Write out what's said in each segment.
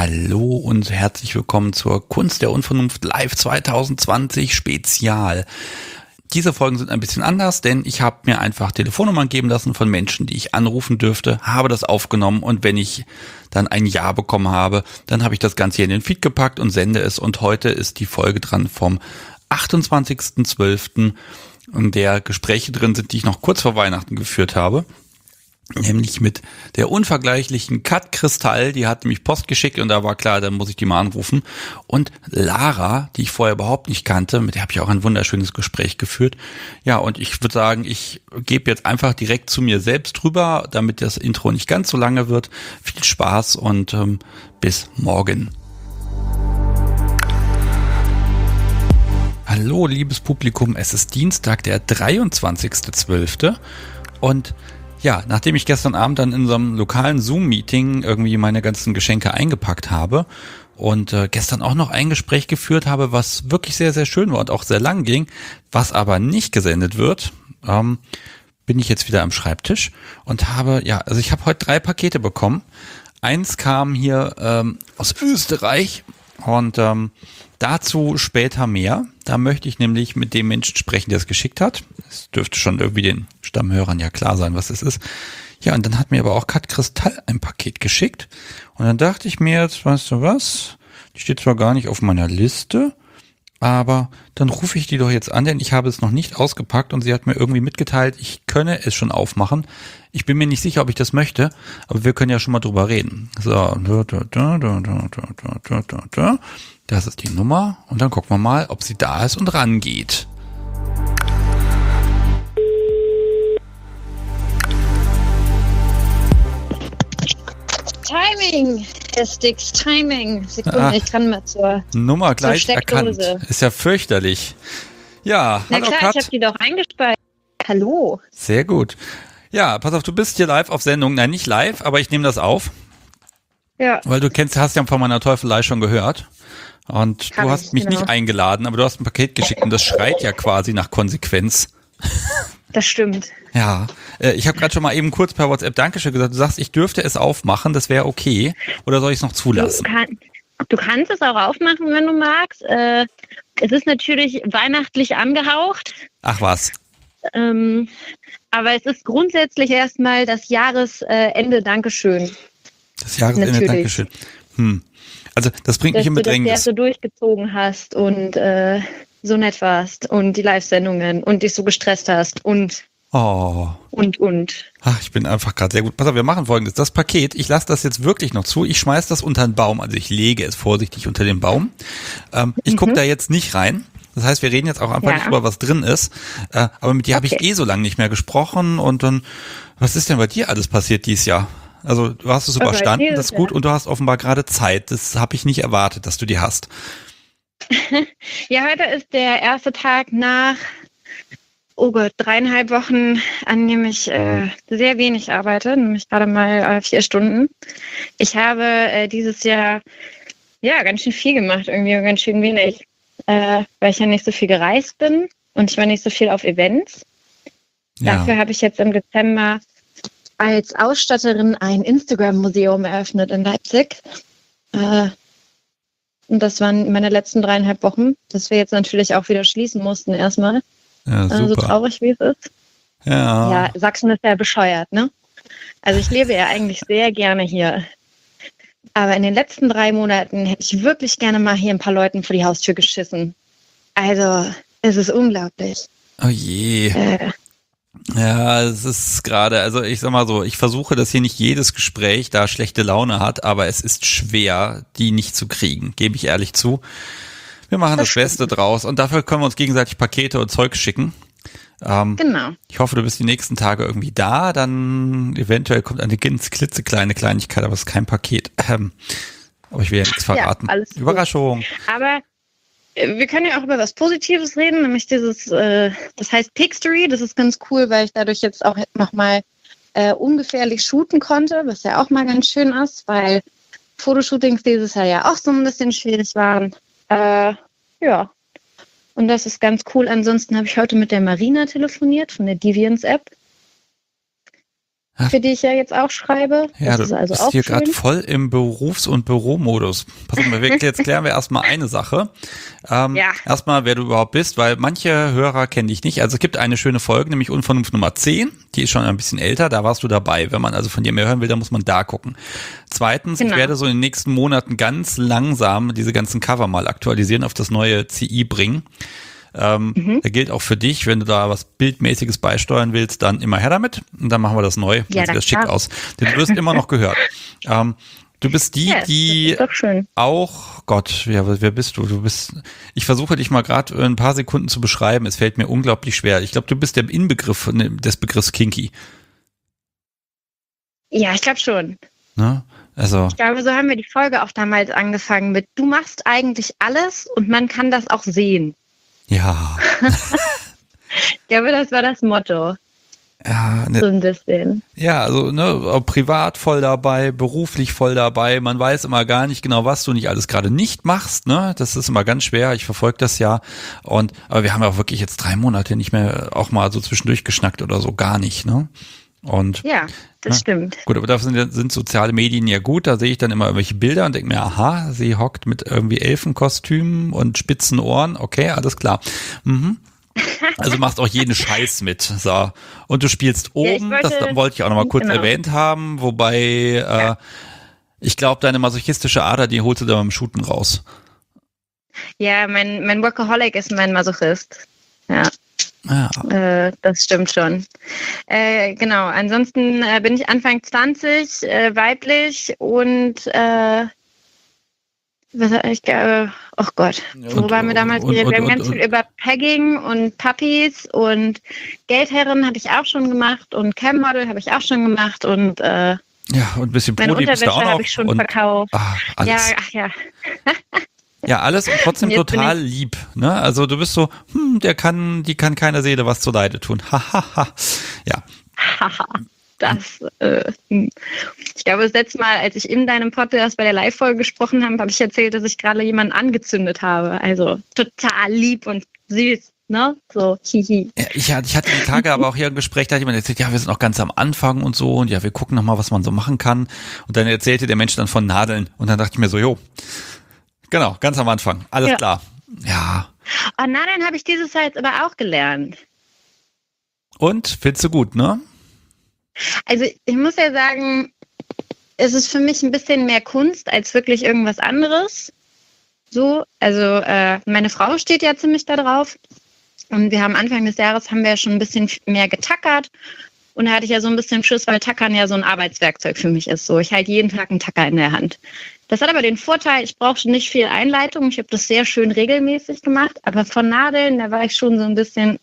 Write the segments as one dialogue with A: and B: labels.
A: Hallo und herzlich willkommen zur Kunst der Unvernunft Live 2020 Spezial. Diese Folgen sind ein bisschen anders, denn ich habe mir einfach Telefonnummern geben lassen von Menschen, die ich anrufen dürfte, habe das aufgenommen und wenn ich dann ein Ja bekommen habe, dann habe ich das Ganze hier in den Feed gepackt und sende es. Und heute ist die Folge dran vom 28.12., in der Gespräche drin sind, die ich noch kurz vor Weihnachten geführt habe. Nämlich mit der unvergleichlichen Kat Kristall, die hat nämlich Post geschickt und da war klar, dann muss ich die mal anrufen. Und Lara, die ich vorher überhaupt nicht kannte, mit der habe ich auch ein wunderschönes Gespräch geführt. Ja, und ich würde sagen, ich gebe jetzt einfach direkt zu mir selbst rüber, damit das Intro nicht ganz so lange wird. Viel Spaß und bis morgen. Hallo, liebes Publikum, es ist Dienstag, der 23.12. und ja, nachdem ich gestern Abend dann in so einem lokalen Zoom-Meeting irgendwie meine ganzen Geschenke eingepackt habe und gestern auch noch ein Gespräch geführt habe, was wirklich sehr, sehr schön war und auch sehr lang ging, was aber nicht gesendet wird, bin ich jetzt wieder am Schreibtisch und also ich habe heute 3 Pakete bekommen. Eins kam hier aus Österreich und dazu später mehr. Da möchte ich nämlich mit dem Menschen sprechen, der es geschickt hat. Es dürfte schon irgendwie den Stammhörern ja klar sein, was es ist. Ja, und dann hat mir aber auch Kat Kristall ein Paket geschickt. Und dann dachte ich mir jetzt, weißt du was? Die steht zwar gar nicht auf meiner Liste, aber dann rufe ich die doch jetzt an, denn ich habe es noch nicht ausgepackt und sie hat mir irgendwie mitgeteilt, ich könne es schon aufmachen. Ich bin mir nicht sicher, ob ich das möchte, aber wir können ja schon mal drüber reden. So, das ist die Nummer und dann gucken wir mal, ob sie da ist und rangeht.
B: Timing, Herr Sticks, Timing. Sekunde, ich kann mal zur
A: Nummer gleich erkannt. Ist ja fürchterlich. Ja,
B: na
A: hallo
B: klar,
A: Kat.
B: ich habe die doch eingespeichert. Hallo.
A: Sehr gut. Ja, pass auf, du bist hier live auf Sendung. Nein, nicht live, aber ich nehme das auf.
B: Ja.
A: Weil du hast ja von meiner Teufelei schon gehört. Und du hast mich nicht eingeladen, aber du hast ein Paket geschickt und das schreit ja quasi nach Konsequenz.
B: Das stimmt.
A: Ja, ich habe gerade schon mal eben kurz per WhatsApp Dankeschön gesagt. Du sagst, ich dürfte es aufmachen, das wäre okay. Oder soll ich es noch zulassen?
B: Du kannst es auch aufmachen, wenn du magst. Es ist natürlich weihnachtlich angehaucht.
A: Ach was.
B: Aber es ist grundsätzlich erstmal das Jahresende Dankeschön.
A: Das Jahresende
B: natürlich.
A: Dankeschön. Also das bringt mich in Bedrängnis.
B: Dass du durchgezogen hast und so nett warst und die Live-Sendungen und dich so gestresst hast und.
A: Ach, ich bin einfach gerade sehr gut. Pass auf, wir machen Folgendes. Das Paket, ich lasse das jetzt wirklich noch zu. Ich schmeiß das unter den Baum. Also ich lege es vorsichtig unter den Baum. Ich gucke da jetzt nicht rein. Das heißt, wir reden jetzt auch einfach nicht über was drin ist. Aber mit dir habe ich so lange nicht mehr gesprochen. Und dann, was ist denn bei dir alles passiert dieses Jahr? Also du hast es überstanden, das ist gut. Und du hast offenbar gerade Zeit. Das habe ich nicht erwartet, dass du die hast.
B: Ja, heute ist der erste Tag nach 3,5 Wochen, an dem ich sehr wenig arbeite, nämlich gerade mal 4 Stunden. Ich habe dieses Jahr ganz schön viel gemacht, irgendwie ganz schön wenig, weil ich ja nicht so viel gereist bin und ich war nicht so viel auf Events. Ja. Dafür habe ich jetzt im Dezember als Ausstatterin ein Instagram-Museum eröffnet in Leipzig. Und das waren meine letzten 3,5 Wochen, dass wir jetzt natürlich auch wieder schließen mussten erstmal.
A: Ja, super.
B: So traurig wie es ist.
A: Ja.
B: Ja, Sachsen ist ja bescheuert, ne? Also ich lebe ja eigentlich sehr gerne hier. Aber in den letzten 3 Monaten hätte ich wirklich gerne mal hier ein paar Leuten vor die Haustür geschissen. Also, es ist unglaublich.
A: Oh je. Ja, es ist gerade, also ich sag mal so, ich versuche, dass hier nicht jedes Gespräch da schlechte Laune hat, aber es ist schwer, die nicht zu kriegen, gebe ich ehrlich zu. Wir machen das Beste draus und dafür können wir uns gegenseitig Pakete und Zeug schicken.
B: Genau.
A: Ich hoffe, du bist die nächsten Tage irgendwie da, dann eventuell kommt eine ganz klitzekleine Kleinigkeit, aber es ist kein Paket. Aber ich will ja nichts verraten.
B: Ja, alles
A: Überraschung.
B: Gut. Aber wir können ja auch über was Positives reden, nämlich das heißt Pixtory. Das ist ganz cool, weil ich dadurch jetzt auch nochmal ungefährlich shooten konnte, was ja auch mal ganz schön ist, weil Fotoshootings dieses Jahr ja auch so ein bisschen schwierig waren. Ja, und das ist ganz cool. Ansonsten habe ich heute mit der Marina telefoniert von der Deviance App. für die ich ja jetzt auch schreibe.
A: Ja,
B: das
A: du
B: ist also
A: bist
B: auch
A: hier
B: schön.
A: gerade voll im Berufs- und Büromodus. Pass auf, jetzt klären wir erstmal eine Sache.
B: Ja.
A: Erstmal, wer du überhaupt bist, weil manche Hörer kennen dich nicht. Also es gibt eine schöne Folge, nämlich Unvernunft Nummer 10. Die ist schon ein bisschen älter, da warst du dabei. Wenn man also von dir mehr hören will, dann muss man da gucken. Zweitens,
B: Genau.
A: Ich werde so in den nächsten Monaten ganz langsam diese ganzen Cover mal aktualisieren, auf das neue CI bringen. Da gilt auch für dich, wenn du da was Bildmäßiges beisteuern willst, dann immer her damit und dann machen wir das neu.
B: Ja,
A: Dann sieht das schick
B: klar.
A: aus. Denn du wirst immer noch gehört. Du bist die,
B: Yes,
A: die
B: das ist doch schön.
A: auch, Gott, wer bist du? Ich versuche dich mal gerade ein paar Sekunden zu beschreiben. Es fällt mir unglaublich schwer. Ich glaube, du bist der Inbegriff des Begriffs Kinky.
B: Ja, ich glaube schon.
A: Ne? Also,
B: Ich glaube, so haben wir die Folge auch damals angefangen mit, du machst eigentlich alles und man kann das auch sehen.
A: ja.
B: Ich glaube, das war das Motto.
A: Ja,
B: So ein bisschen.
A: Ja, also auch privat voll dabei, beruflich voll dabei. Man weiß immer gar nicht genau, was du nicht alles gerade nicht machst. Ne, das ist immer ganz schwer. Ich verfolge das ja. Aber wir haben ja auch wirklich jetzt 3 Monate nicht mehr auch mal so zwischendurch geschnackt oder so, gar nicht. Ne? Und
B: Ja, das
A: Ja.
B: stimmt.
A: gut, aber dafür sind soziale Medien ja gut. Da sehe ich dann immer irgendwelche Bilder und denke mir, aha, sie hockt mit irgendwie Elfenkostümen und spitzen Ohren. Okay, alles klar. Mhm. Also machst auch jeden Scheiß mit. So. Und du spielst oben, das wollte ich auch nochmal kurz erwähnt haben, wobei ich glaube, deine masochistische Ader, die holst du da beim Shooten raus.
B: Ja, mein Workaholic ist mein Masochist. Ja.
A: Ja.
B: Das stimmt schon. Genau, ansonsten bin ich Anfang 20, weiblich und oh Gott, wo waren wir damals? Wir haben ganz viel über Pegging und Puppies und Geldherren habe ich auch schon gemacht und Cam-Model habe ich auch schon gemacht und
A: Ja, und ein bisschen
B: meine
A: Brody bist du auch
B: Unterwäsche
A: noch.
B: habe ich schon verkauft.
A: Alles.
B: Ja, ach ja.
A: Ja, alles und trotzdem
B: Und jetzt
A: total lieb. Ne? Also du bist so, die kann keiner Seele was zuleide tun. Hahaha. Ja.
B: Haha. Ich glaube, das letzte Mal, als ich in deinem Podcast bei der Live-Folge gesprochen habe, habe ich erzählt, dass ich gerade jemanden angezündet habe. Also total lieb und süß, ne? So, hihi.
A: Ja, ich hatte die Tage aber auch hier ein Gespräch, da hat jemand erzählt, ja, wir sind noch ganz am Anfang und so und ja, wir gucken noch mal, was man so machen kann. Und dann erzählte der Mensch dann von Nadeln und dann dachte ich mir so, jo, genau, ganz am Anfang, alles klar. Ja.
B: Oh, Nadeln habe ich dieses Jahr jetzt aber auch gelernt.
A: Und? Findest du gut, ne?
B: Also ich muss ja sagen, es ist für mich ein bisschen mehr Kunst als wirklich irgendwas anderes. So, also meine Frau steht ja ziemlich da drauf. Und wir haben Anfang des Jahres haben wir ja schon ein bisschen mehr getackert. Und da hatte ich ja so ein bisschen Schiss, weil Tackern ja so ein Arbeitswerkzeug für mich ist. So, ich halte jeden Tag einen Tacker in der Hand. Das hat aber den Vorteil, ich brauche nicht viel Einleitung. Ich habe das sehr schön regelmäßig gemacht. Aber von Nadeln, da war ich schon so ein bisschen,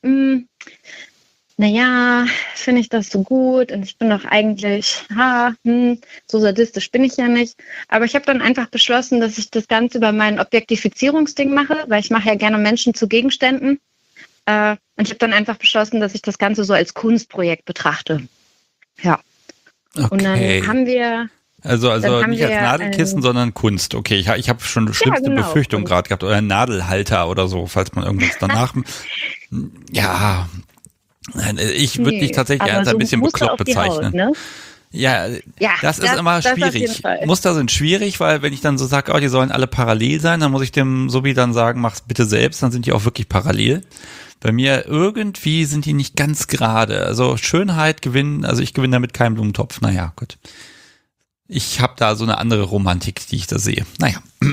B: naja, finde ich das so gut? Und ich bin doch eigentlich, so sadistisch bin ich ja nicht. Aber ich habe dann einfach beschlossen, dass ich das Ganze über mein Objektifizierungsding mache, weil ich mache ja gerne Menschen zu Gegenständen. Und ich habe dann einfach beschlossen, dass ich das Ganze so als Kunstprojekt betrachte. Ja.
A: Okay.
B: Und dann haben wir...
A: Also nicht als Nadelkissen, sondern Kunst. Okay, ich habe schon schlimmste Befürchtungen gerade gehabt. Oder ein Nadelhalter oder so, falls man irgendwas danach... Ja... Ich würde dich tatsächlich als ein bisschen bekloppt bezeichnen.
B: Haut, ne?
A: Ja, das ist immer schwierig. Muster sind schwierig, weil wenn ich dann so sage, die sollen alle parallel sein, dann muss ich dem Sobi dann sagen, mach's bitte selbst, dann sind die auch wirklich parallel. Bei mir irgendwie sind die nicht ganz gerade. Also Schönheit gewinnen, also ich gewinne damit keinen Blumentopf. Naja, gut. Ich habe da so eine andere Romantik, die ich da sehe. Naja.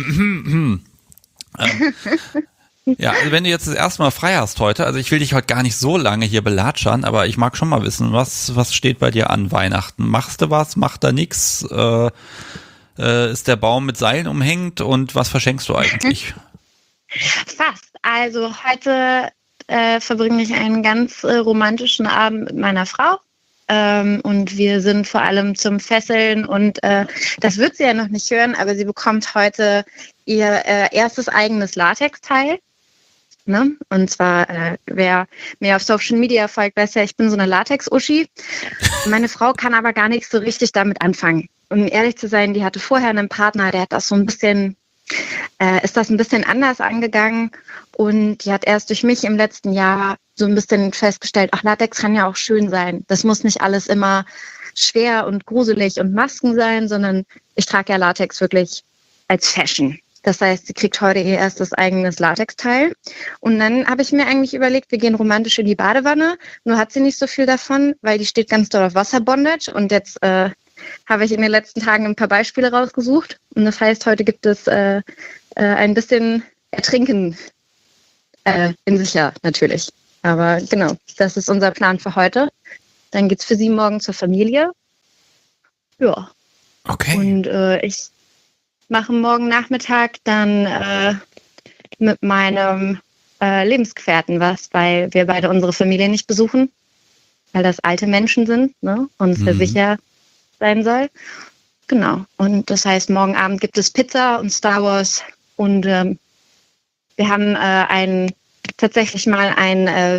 A: Ja, also wenn du jetzt das erste Mal frei hast heute, also ich will dich heute gar nicht so lange hier belatschern, aber ich mag schon mal wissen, was steht bei dir an Weihnachten? Machst du was? Macht da nix? Ist der Baum mit Seilen umhängt und was verschenkst du eigentlich?
B: Fast. Also heute verbringe ich einen ganz romantischen Abend mit meiner Frau. Und wir sind vor allem zum Fesseln und das wird sie ja noch nicht hören, aber sie bekommt heute ihr erstes eigenes Latexteil. Ne? Und zwar, wer mir auf Social Media folgt, weiß ja, ich bin so eine Latex-Uschi. Meine Frau kann aber gar nicht so richtig damit anfangen. Um ehrlich zu sein, die hatte vorher einen Partner, der hat das so ein bisschen, ist das ein bisschen anders angegangen. Und die hat erst durch mich im letzten Jahr so ein bisschen festgestellt, ach, Latex kann ja auch schön sein. Das muss nicht alles immer schwer und gruselig und Masken sein, sondern ich trage ja Latex wirklich als Fashion. Das heißt, sie kriegt heute ihr erstes eigenes Latexteil. Und dann habe ich mir eigentlich überlegt, wir gehen romantisch in die Badewanne. Nur hat sie nicht so viel davon, weil die steht ganz doll auf Wasserbondage. Und jetzt habe ich in den letzten Tagen ein paar Beispiele rausgesucht. Und das heißt, heute gibt es ein bisschen Ertrinken in sicher natürlich. Aber genau, das ist unser Plan für heute. Dann geht's für sie morgen zur Familie. Ja.
A: Okay.
B: Und ich mache morgen Nachmittag dann mit meinem Lebensgefährten was, weil wir beide unsere Familie nicht besuchen, weil das alte Menschen sind, ne? Und es ja sicher sein soll. Genau. Und das heißt, morgen Abend gibt es Pizza und Star Wars und wir haben tatsächlich mal ein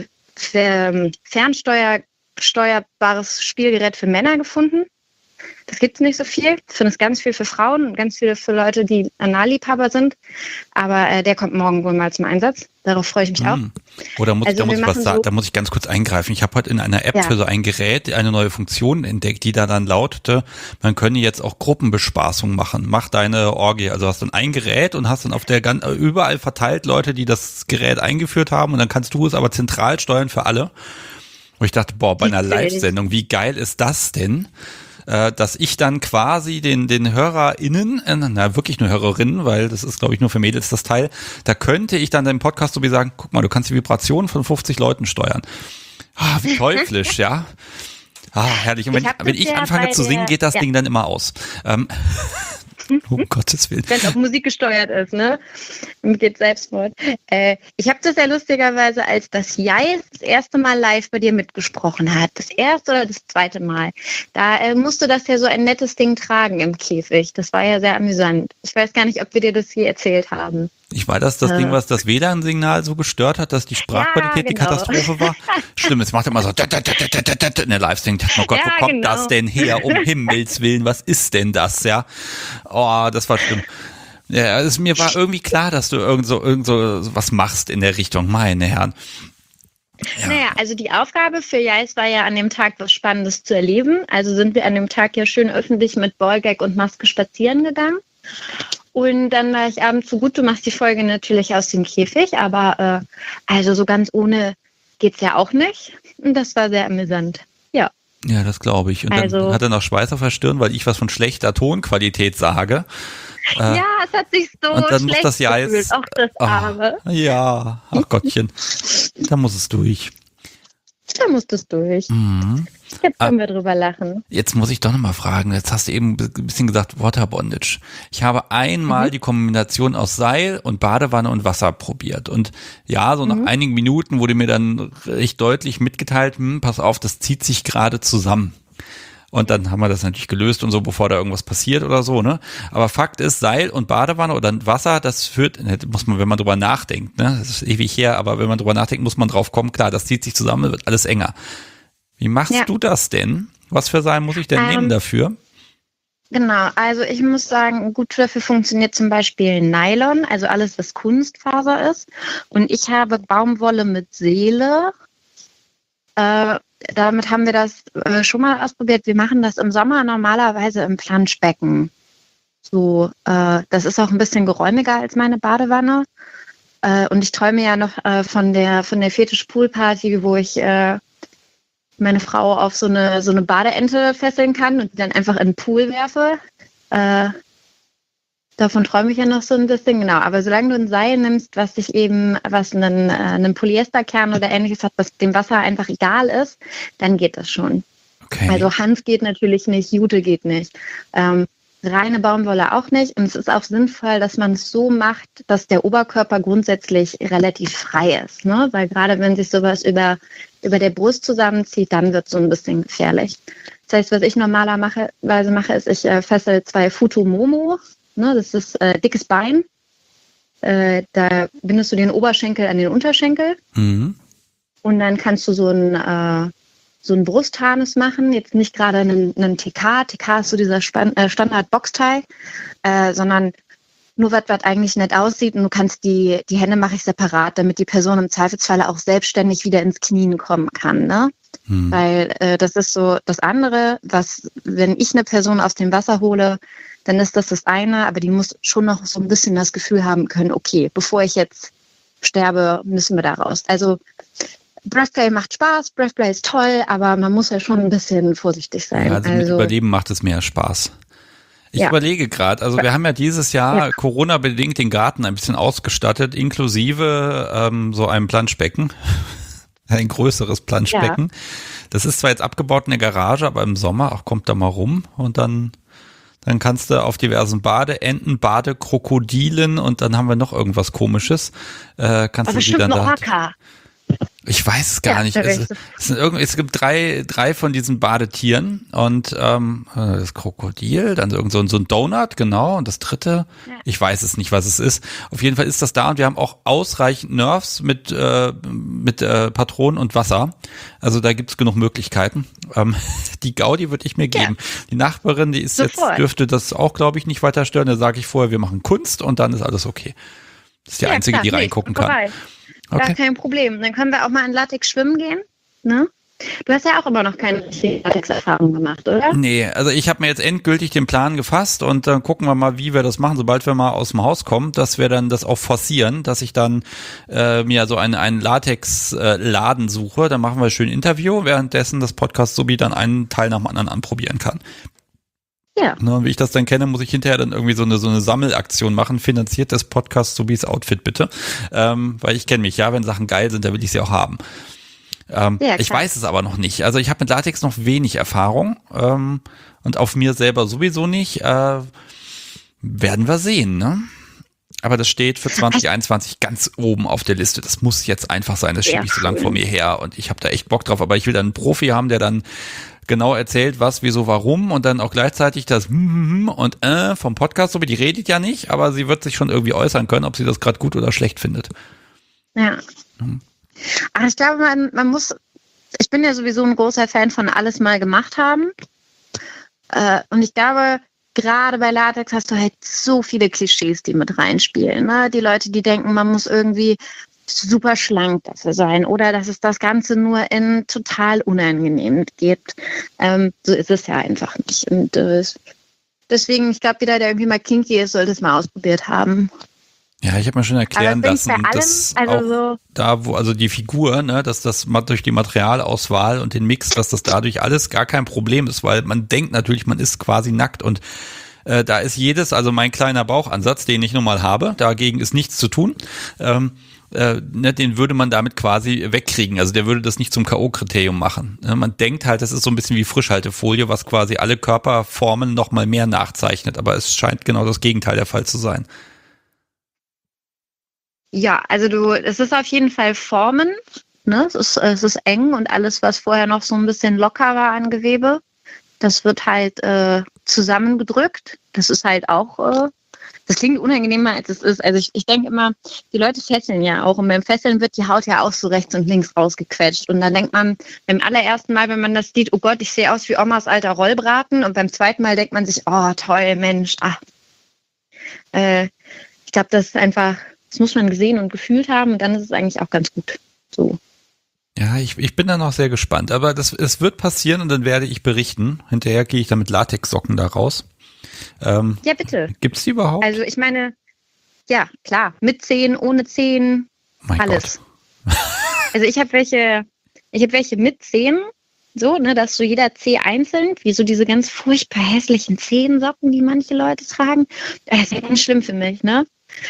B: fernsteuerbares Spielgerät für Männer gefunden. Das gibt es nicht so viel. Ich finde es ganz viel für Frauen und ganz viel für Leute, die Analliebhaber sind. Aber der kommt morgen wohl mal zum Einsatz. Darauf freue ich mich auch.
A: Oder muss ich ganz kurz eingreifen. Ich habe heute in einer App für so ein Gerät eine neue Funktion entdeckt, die da dann lautete, man könne jetzt auch Gruppenbespaßung machen. Mach deine Orgie. Also hast dann ein Gerät und hast dann auf der überall verteilt Leute, die das Gerät eingeführt haben und dann kannst du es aber zentral steuern für alle. Und ich dachte, bei einer Live-Sendung, wie geil ist das denn? Dass ich dann quasi den HörerInnen, wirklich nur Hörerinnen, weil das ist, glaube ich, nur für Mädels das Teil, da könnte ich dann deinem Podcast so wie sagen, guck mal, du kannst die Vibration von 50 Leuten steuern. Wie teuflisch, ja. Herrlich. Und wenn ich anfange zu singen, geht das Ding dann immer aus. Um Gottes Willen.
B: Wenn es auf Musik gesteuert ist, ne? Mit dem Selbstmord. Ich habe das ja lustigerweise, als das Jais das erste Mal live bei dir mitgesprochen hat. Das erste oder das zweite Mal. Da musste das ja so ein nettes Ding tragen im Käfig. Das war ja sehr amüsant. Ich weiß gar nicht, ob wir dir das hier erzählt haben.
A: War das Ding, was das WLAN-Signal so gestört hat, dass die Sprachqualität die Katastrophe war? Stimmt, es macht immer so in der Live-Stream. Oh Gott, wo kommt das denn her? Um Himmels Willen, was ist denn das? Ja, oh, das war schlimm. Ja, mir war irgendwie klar, dass du irgend so was machst in der Richtung, meine Herren. Ja.
B: Naja, also die Aufgabe für Jais war ja an dem Tag was Spannendes zu erleben. Also sind wir an dem Tag ja schön öffentlich mit Ballgag und Maske spazieren gegangen. Und dann war ich abends so gut, du machst die Folge natürlich aus dem Käfig, aber also so ganz ohne geht's ja auch nicht. Und das war sehr amüsant. Ja.
A: Ja, das glaube ich. Und dann hat er noch Schweiß auf der Stirn, weil ich was von schlechter Tonqualität sage.
B: Ja, es hat sich so
A: und dann
B: schlecht
A: muss das
B: gefühlt, auch das Arme.
A: Ja, ach Gottchen, da muss es durch.
B: Da muss es durch. Jetzt können wir drüber lachen.
A: Jetzt muss ich doch nochmal fragen, jetzt hast du eben ein bisschen gesagt Water Bondage. Ich habe einmal die Kombination aus Seil und Badewanne und Wasser probiert und ja, so nach einigen Minuten wurde mir dann recht deutlich mitgeteilt, pass auf, das zieht sich gerade zusammen. Und dann haben wir das natürlich gelöst und so, bevor da irgendwas passiert oder so, ne? Aber Fakt ist, Seil und Badewanne oder Wasser, das führt, muss man, wenn man drüber nachdenkt, ne? Das ist ewig her, aber wenn man drüber nachdenkt, muss man drauf kommen, klar, das zieht sich zusammen, wird alles enger. Wie machst du das denn? Was für Seil muss ich denn nehmen dafür?
B: Genau, also ich muss sagen, gut dafür funktioniert zum Beispiel Nylon, also alles, was Kunstfaser ist. Und ich habe Baumwolle mit Seele. Damit haben wir das schon mal ausprobiert. Wir machen das im Sommer normalerweise im Planschbecken. So, das ist auch ein bisschen geräumiger als meine Badewanne. Und ich träume ja noch von der Fetisch-Pool-Party, wo ich meine Frau auf so eine Badeente fesseln kann und die dann einfach in den Pool werfe. Davon träume ich ja noch so ein bisschen, genau. Aber solange du ein Seil nimmst, was einen Polyesterkern oder ähnliches hat, was dem Wasser einfach egal ist, dann geht das schon.
A: Okay.
B: Also Hanf geht natürlich nicht, Jute geht nicht. Reine Baumwolle auch nicht. Und es ist auch sinnvoll, dass man es so macht, dass der Oberkörper grundsätzlich relativ frei ist. Ne? Weil gerade wenn sich sowas über der Brust zusammenzieht, dann wird es so ein bisschen gefährlich. Das heißt, was ich normalerweise mache, ist, ich fessel 2 Futomomo. Ne? Das ist dickes Bein. Da bindest du den Oberschenkel an den Unterschenkel. Und dann kannst du so ein Brustharnis machen, jetzt nicht gerade einen TK. TK ist so dieser Standard-Boxteil, sondern nur was eigentlich nett aussieht und du kannst die Hände mache ich separat, damit die Person im Zweifelsfalle auch selbstständig wieder ins Knien kommen kann. Ne? Weil das ist so das andere, was, wenn ich eine Person aus dem Wasser hole, dann ist das eine, aber die muss schon noch so ein bisschen das Gefühl haben können, okay, bevor ich jetzt sterbe, müssen wir da raus. Also Breathplay macht Spaß, Breathplay ist toll, aber man muss ja schon ein bisschen vorsichtig sein.
A: Ja, also mit Überleben macht es mehr Spaß. Ich überlege gerade, also wir haben ja dieses Jahr Corona-bedingt den Garten ein bisschen ausgestattet, inklusive so einem Planschbecken. Ein größeres Planschbecken. Ja. Das ist zwar jetzt abgebaut in der Garage, aber im Sommer, kommt da mal rum und dann kannst du auf diversen Badeenten, Badekrokodilen und dann haben wir noch irgendwas Komisches. Kannst du sie dann da. Orca. Ich weiß es gar nicht. Es gibt drei von diesen Badetieren und das Krokodil, dann so ein Donut, genau, und das dritte, ich weiß es nicht, was es ist. Auf jeden Fall ist das da und wir haben auch ausreichend Nerves mit Patronen und Wasser. Also da gibt's genug Möglichkeiten. Die Gaudi würde ich mir geben. Ja. Die Nachbarin, die ist sofort. Jetzt, dürfte das auch, glaube ich, nicht weiter stören. Da sage ich vorher, wir machen Kunst und dann ist alles okay. Das ist die einzige, die reingucken kann.
B: Okay. Gar kein Problem. Dann können wir auch mal in Latex schwimmen gehen, ne? Du hast ja auch immer noch keine Latex-Erfahrung gemacht, oder?
A: Nee, also ich habe mir jetzt endgültig den Plan gefasst und dann gucken wir mal, wie wir das machen, sobald wir mal aus dem Haus kommen, dass wir dann das auch forcieren, dass ich dann mir so einen Latex-Laden suche. Dann machen wir schön ein Interview, währenddessen das Podcast Subi dann einen Teil nach dem anderen anprobieren kann. Ja. Ne, wie ich das dann kenne, muss ich hinterher dann irgendwie so eine Sammelaktion machen, finanziert das Podcast Subis Outfit bitte, weil ich kenne mich, wenn Sachen geil sind, dann will ich sie auch haben. Ich weiß es aber noch nicht. Also ich habe mit Latex noch wenig Erfahrung und auf mir selber sowieso nicht. Werden wir sehen, ne? Aber das steht für 2021 ganz oben auf der Liste. Das muss jetzt einfach sein, das schiebe ich so lang vor mir her und ich habe da echt Bock drauf, aber ich will dann einen Profi haben, der dann genau erzählt, was, wieso, warum und dann auch gleichzeitig das und vom Podcast, so wie die redet ja nicht, aber sie wird sich schon irgendwie äußern können, ob sie das gerade gut oder schlecht findet.
B: Ja. Aber ich glaube, man muss, ich bin ja sowieso ein großer Fan von alles mal gemacht haben und ich glaube, gerade bei Latex hast du halt so viele Klischees, die mit reinspielen. Ne? Die Leute, die denken, man muss irgendwie super schlank dafür sein oder dass es das Ganze nur in total unangenehm gibt. So ist es ja einfach nicht. Und deswegen, ich glaube, jeder, der irgendwie mal kinky ist, sollte es mal ausprobiert haben.
A: Ja, ich habe mir schon erklären lassen, dass also die Figur, ne, dass das durch die Materialauswahl und den Mix, dass das dadurch alles gar kein Problem ist, weil man denkt natürlich, man ist quasi nackt und da ist also mein kleiner Bauchansatz, den ich nun mal habe, dagegen ist nichts zu tun. Den würde man damit quasi wegkriegen. Also der würde das nicht zum K.O.-Kriterium machen. Man denkt halt, das ist so ein bisschen wie Frischhaltefolie, was quasi alle Körperformen noch mal mehr nachzeichnet. Aber es scheint genau das Gegenteil der Fall zu sein.
B: Ja, also es ist auf jeden Fall Formen. Ne? Es ist eng und alles, was vorher noch so ein bisschen locker war an Gewebe, das wird halt zusammengedrückt. Das ist halt auch das klingt unangenehmer, als es ist. Also ich denke immer, die Leute fesseln ja auch. Und beim Fesseln wird die Haut ja auch so rechts und links rausgequetscht. Und dann denkt man beim allerersten Mal, wenn man das sieht, oh Gott, ich sehe aus wie Omas alter Rollbraten. Und beim zweiten Mal denkt man sich, oh toll, Mensch. Ich glaube, das ist einfach, das muss man gesehen und gefühlt haben. Und dann ist es eigentlich auch ganz gut so.
A: Ja, ich bin da noch sehr gespannt. Aber es wird passieren und dann werde ich berichten. Hinterher gehe ich dann mit Latexsocken da raus.
B: Ja, bitte.
A: Gibt's die überhaupt?
B: Also ich meine, ja, klar, mit Zehen, ohne Zehen, alles. Also ich habe welche mit Zehen, so, ne, dass so jeder Zeh einzeln, wie so diese ganz furchtbar hässlichen Zehensocken, die manche Leute tragen. Das ist ja ganz schlimm für mich, ne?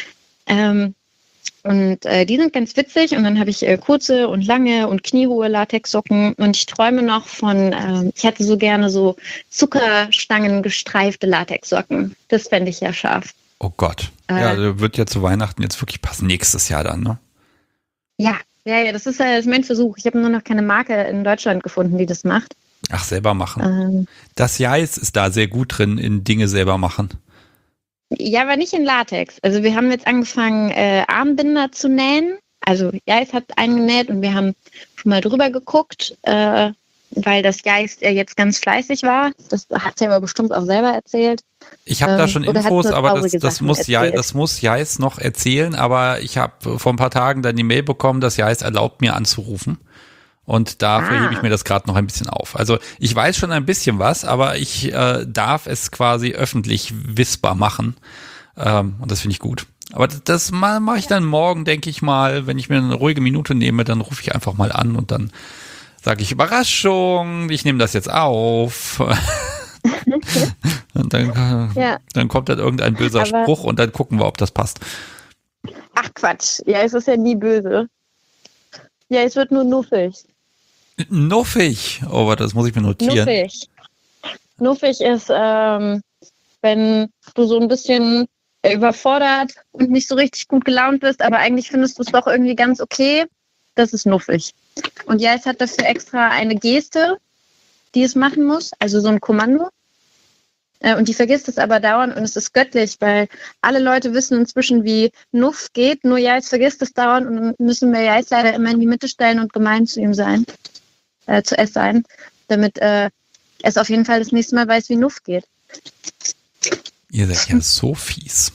B: Und die sind ganz witzig und dann habe ich kurze und lange und kniehohe Latexsocken und ich träume noch von, ich hätte so gerne so Zuckerstangen gestreifte Latexsocken. Das fände ich ja scharf.
A: Oh Gott. Ja, wird ja zu Weihnachten jetzt wirklich passen, nächstes Jahr dann, ne?
B: Ja, das ist mein Versuch. Ich habe nur noch keine Marke in Deutschland gefunden, die das macht.
A: Ach, selber machen. Das Jais ist da sehr gut drin, in Dinge selber machen.
B: Ja, aber nicht in Latex. Also wir haben jetzt angefangen, Armbinder zu nähen. Also Jais hat einen genäht und wir haben schon mal drüber geguckt, weil das Jais jetzt ganz fleißig war. Das hat er aber bestimmt auch selber erzählt.
A: Ich habe da schon Infos, aber das muss Jais noch erzählen. Aber ich habe vor ein paar Tagen dann die Mail bekommen, dass Jais erlaubt, mir anzurufen. Und dafür hebe ich mir das gerade noch ein bisschen auf. Also ich weiß schon ein bisschen was, aber ich darf es quasi öffentlich wissbar machen. Und das finde ich gut. Aber das mache ich dann morgen, denke ich mal, wenn ich mir eine ruhige Minute nehme, dann rufe ich einfach mal an und dann sage ich Überraschung, ich nehme das jetzt auf. Und dann kommt dann irgendein böser Spruch und dann gucken wir, ob das passt.
B: Ach Quatsch, ja, es ist ja nie böse. Ja, es wird nur nuffig.
A: Nuffig? Oh, das muss ich mir notieren.
B: Nuffig ist, wenn du so ein bisschen überfordert und nicht so richtig gut gelaunt bist, aber eigentlich findest du es doch irgendwie ganz okay. Das ist nuffig. Und ja, es hat dafür extra eine Geste, die es machen muss, also so ein Kommando. Und die vergisst es aber dauernd und es ist göttlich, weil alle Leute wissen inzwischen, wie Nuff geht, nur Jais vergisst es dauernd und dann müssen wir Jais leider immer in die Mitte stellen und gemein zu ihm sein, zu es sein, damit es auf jeden Fall das nächste Mal weiß, wie Nuff geht.
A: Ihr seid ja so fies.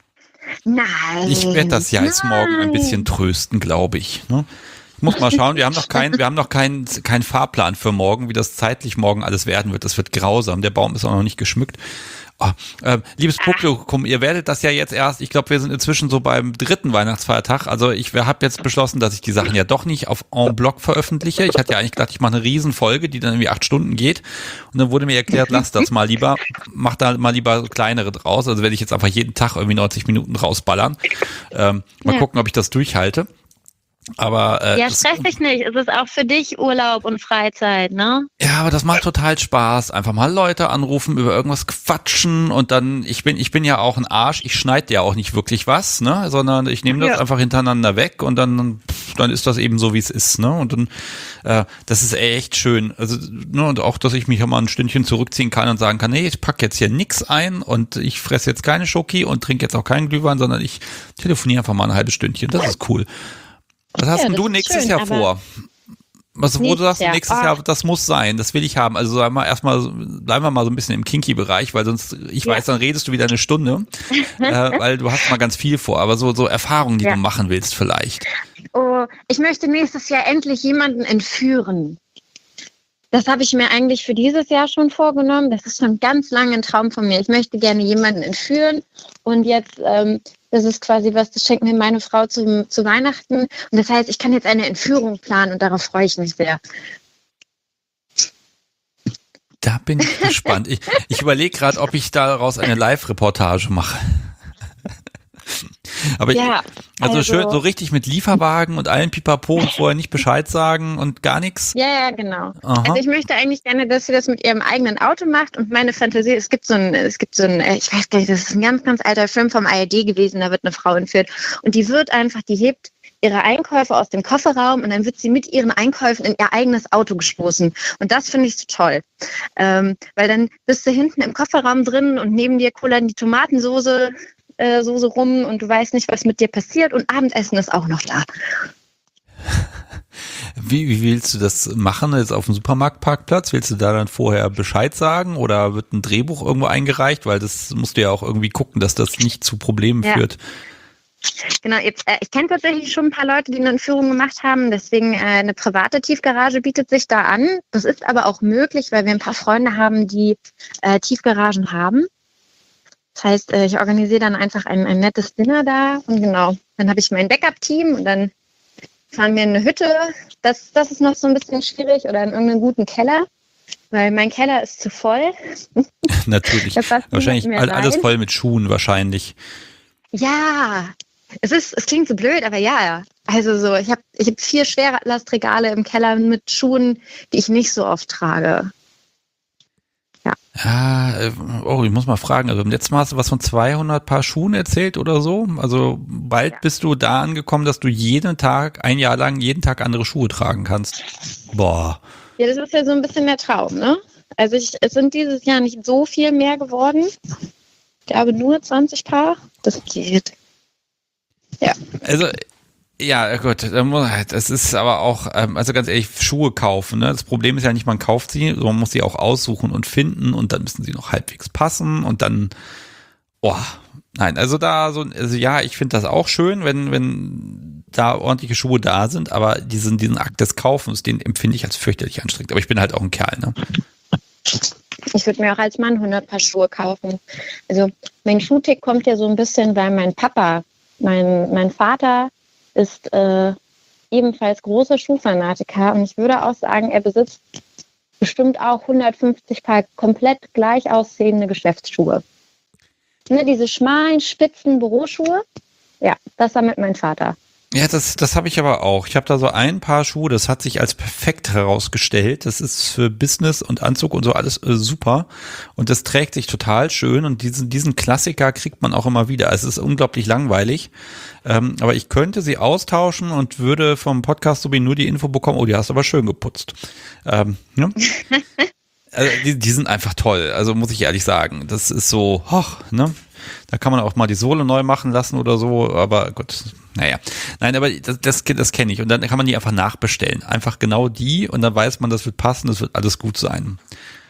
B: Nein.
A: Ich werde das Jais morgen ein bisschen trösten, glaube ich. Ne? Ich muss mal schauen, wir haben noch keinen Fahrplan für morgen, wie das zeitlich morgen alles werden wird. Das wird grausam. Der Baum ist auch noch nicht geschmückt. Oh, liebes Publikum, ihr werdet das ja jetzt erst, ich glaube, wir sind inzwischen so beim 3. Weihnachtsfeiertag. Also ich habe jetzt beschlossen, dass ich die Sachen ja doch nicht auf en bloc veröffentliche. Ich hatte ja eigentlich gedacht, ich mache eine Riesenfolge, die dann irgendwie 8 Stunden geht. Und dann wurde mir erklärt, lasst das mal lieber, mach da mal lieber kleinere draus. Also werde ich jetzt einfach jeden Tag irgendwie 90 Minuten rausballern. Mal gucken, ob ich das durchhalte. Aber
B: ja, stress dich nicht. Es ist auch für dich Urlaub und Freizeit, ne?
A: Ja, aber das macht total Spaß. Einfach mal Leute anrufen, über irgendwas quatschen und dann, ich bin ja auch ein Arsch, ich schneide ja auch nicht wirklich was, ne? Sondern ich nehme das einfach hintereinander weg und dann ist das eben so, wie es ist, ne? Und dann, das ist echt schön. Also, ne, und auch, dass ich mich mal ein Stündchen zurückziehen kann und sagen kann, nee, ich pack jetzt hier nix ein und ich fresse jetzt keine Schoki und trinke jetzt auch keinen Glühwein, sondern ich telefoniere einfach mal ein halbes Stündchen. Das ist cool. Was hast denn du nächstes Jahr vor? Wo du sagst, nächstes Jahr, das muss sein, das will ich haben. Also bleiben wir mal so ein bisschen im Kinky-Bereich, weil sonst, ich weiß, dann redest du wieder eine Stunde, weil du hast mal ganz viel vor, aber so Erfahrungen, die du machen willst vielleicht.
B: Oh, ich möchte nächstes Jahr endlich jemanden entführen. Das habe ich mir eigentlich für dieses Jahr schon vorgenommen. Das ist schon ganz lange ein Traum von mir. Ich möchte gerne jemanden entführen und jetzt, das ist quasi was, das schenkt mir meine Frau zu Weihnachten. Und das heißt, ich kann jetzt eine Entführung planen und darauf freue ich mich sehr.
A: Da bin ich gespannt. Ich überlege gerade, ob ich daraus eine Live-Reportage mache. Aber
B: ja,
A: also schön, so richtig mit Lieferwagen und allen Pipapo und vorher nicht Bescheid sagen und gar nichts.
B: Ja, genau. Aha. Also ich möchte eigentlich gerne, dass sie das mit ihrem eigenen Auto macht und meine Fantasie, es gibt so ein, ich weiß gar nicht, das ist ein ganz, ganz alter Film vom ARD gewesen, da wird eine Frau entführt und die hebt ihre Einkäufe aus dem Kofferraum und dann wird sie mit ihren Einkäufen in ihr eigenes Auto gestoßen. Und das finde ich so toll. Weil dann bist du hinten im Kofferraum drin und neben dir kullern die Tomatensoße rum und du weißt nicht, was mit dir passiert und Abendessen ist auch noch da.
A: Wie willst du das machen jetzt auf dem Supermarktparkplatz? Willst du da dann vorher Bescheid sagen oder wird ein Drehbuch irgendwo eingereicht? Weil das musst du ja auch irgendwie gucken, dass das nicht zu Problemen führt.
B: Genau, ich kenne tatsächlich schon ein paar Leute, die eine Entführung gemacht haben, deswegen eine private Tiefgarage bietet sich da an. Das ist aber auch möglich, weil wir ein paar Freunde haben, die Tiefgaragen haben. Das heißt, ich organisiere dann einfach ein nettes Dinner da und genau, dann habe ich mein Backup-Team und dann fahren wir in eine Hütte. Das ist noch so ein bisschen schwierig oder in irgendeinen guten Keller, weil mein Keller ist zu voll.
A: Natürlich, wahrscheinlich alles voll mit Schuhen wahrscheinlich.
B: Ja, es klingt so blöd, aber ja. Also so, ich hab 4 Schwerlastregale im Keller mit Schuhen, die ich nicht so oft trage.
A: Ja, ich muss mal fragen, also im letzten Mal hast du was von 200 Paar Schuhen erzählt oder so, also bald bist du da angekommen, dass du ein Jahr lang jeden Tag andere Schuhe tragen kannst. Boah.
B: Ja, das ist ja so ein bisschen der Traum, ne? Also es sind dieses Jahr nicht so viel mehr geworden. Ich glaube nur 20 Paar. Das geht. Ja.
A: Also ja, gut, das ist aber auch, also ganz ehrlich, Schuhe kaufen, ne? Das Problem ist ja nicht, man kauft sie, sondern man muss sie auch aussuchen und finden und dann müssen sie noch halbwegs passen und dann, Nein, also ja, ich finde das auch schön, wenn da ordentliche Schuhe da sind, aber diesen Akt des Kaufens, den empfinde ich als fürchterlich anstrengend. Aber ich bin halt auch ein Kerl, ne?
B: Ich würde mir auch als Mann 100 Paar Schuhe kaufen. Also mein Schuhtick kommt ja so ein bisschen, weil mein Vater ist ebenfalls großer Schuhfanatiker und ich würde auch sagen, er besitzt bestimmt auch 150 Paar komplett gleich aussehende Geschäftsschuhe. Ne, diese schmalen, spitzen Büroschuhe, ja, das sammelt mein Vater.
A: Ja, das habe ich aber auch. Ich habe da so ein Paar Schuhe, das hat sich als perfekt herausgestellt. Das ist für Business und Anzug und so alles super. Und das trägt sich total schön. Und diesen Klassiker kriegt man auch immer wieder. Es ist unglaublich langweilig. Aber ich könnte sie austauschen und würde vom Podcast so wie nur die Info bekommen, oh, die hast du aber schön geputzt. Ne? Also die sind einfach toll. Also muss ich ehrlich sagen. Das ist so, ne? Da kann man auch mal die Sohle neu machen lassen oder so, aber gut, naja. Nein, aber das kenne ich. Und dann kann man die einfach nachbestellen. Einfach genau die und dann weiß man, das wird passen, das wird alles gut sein.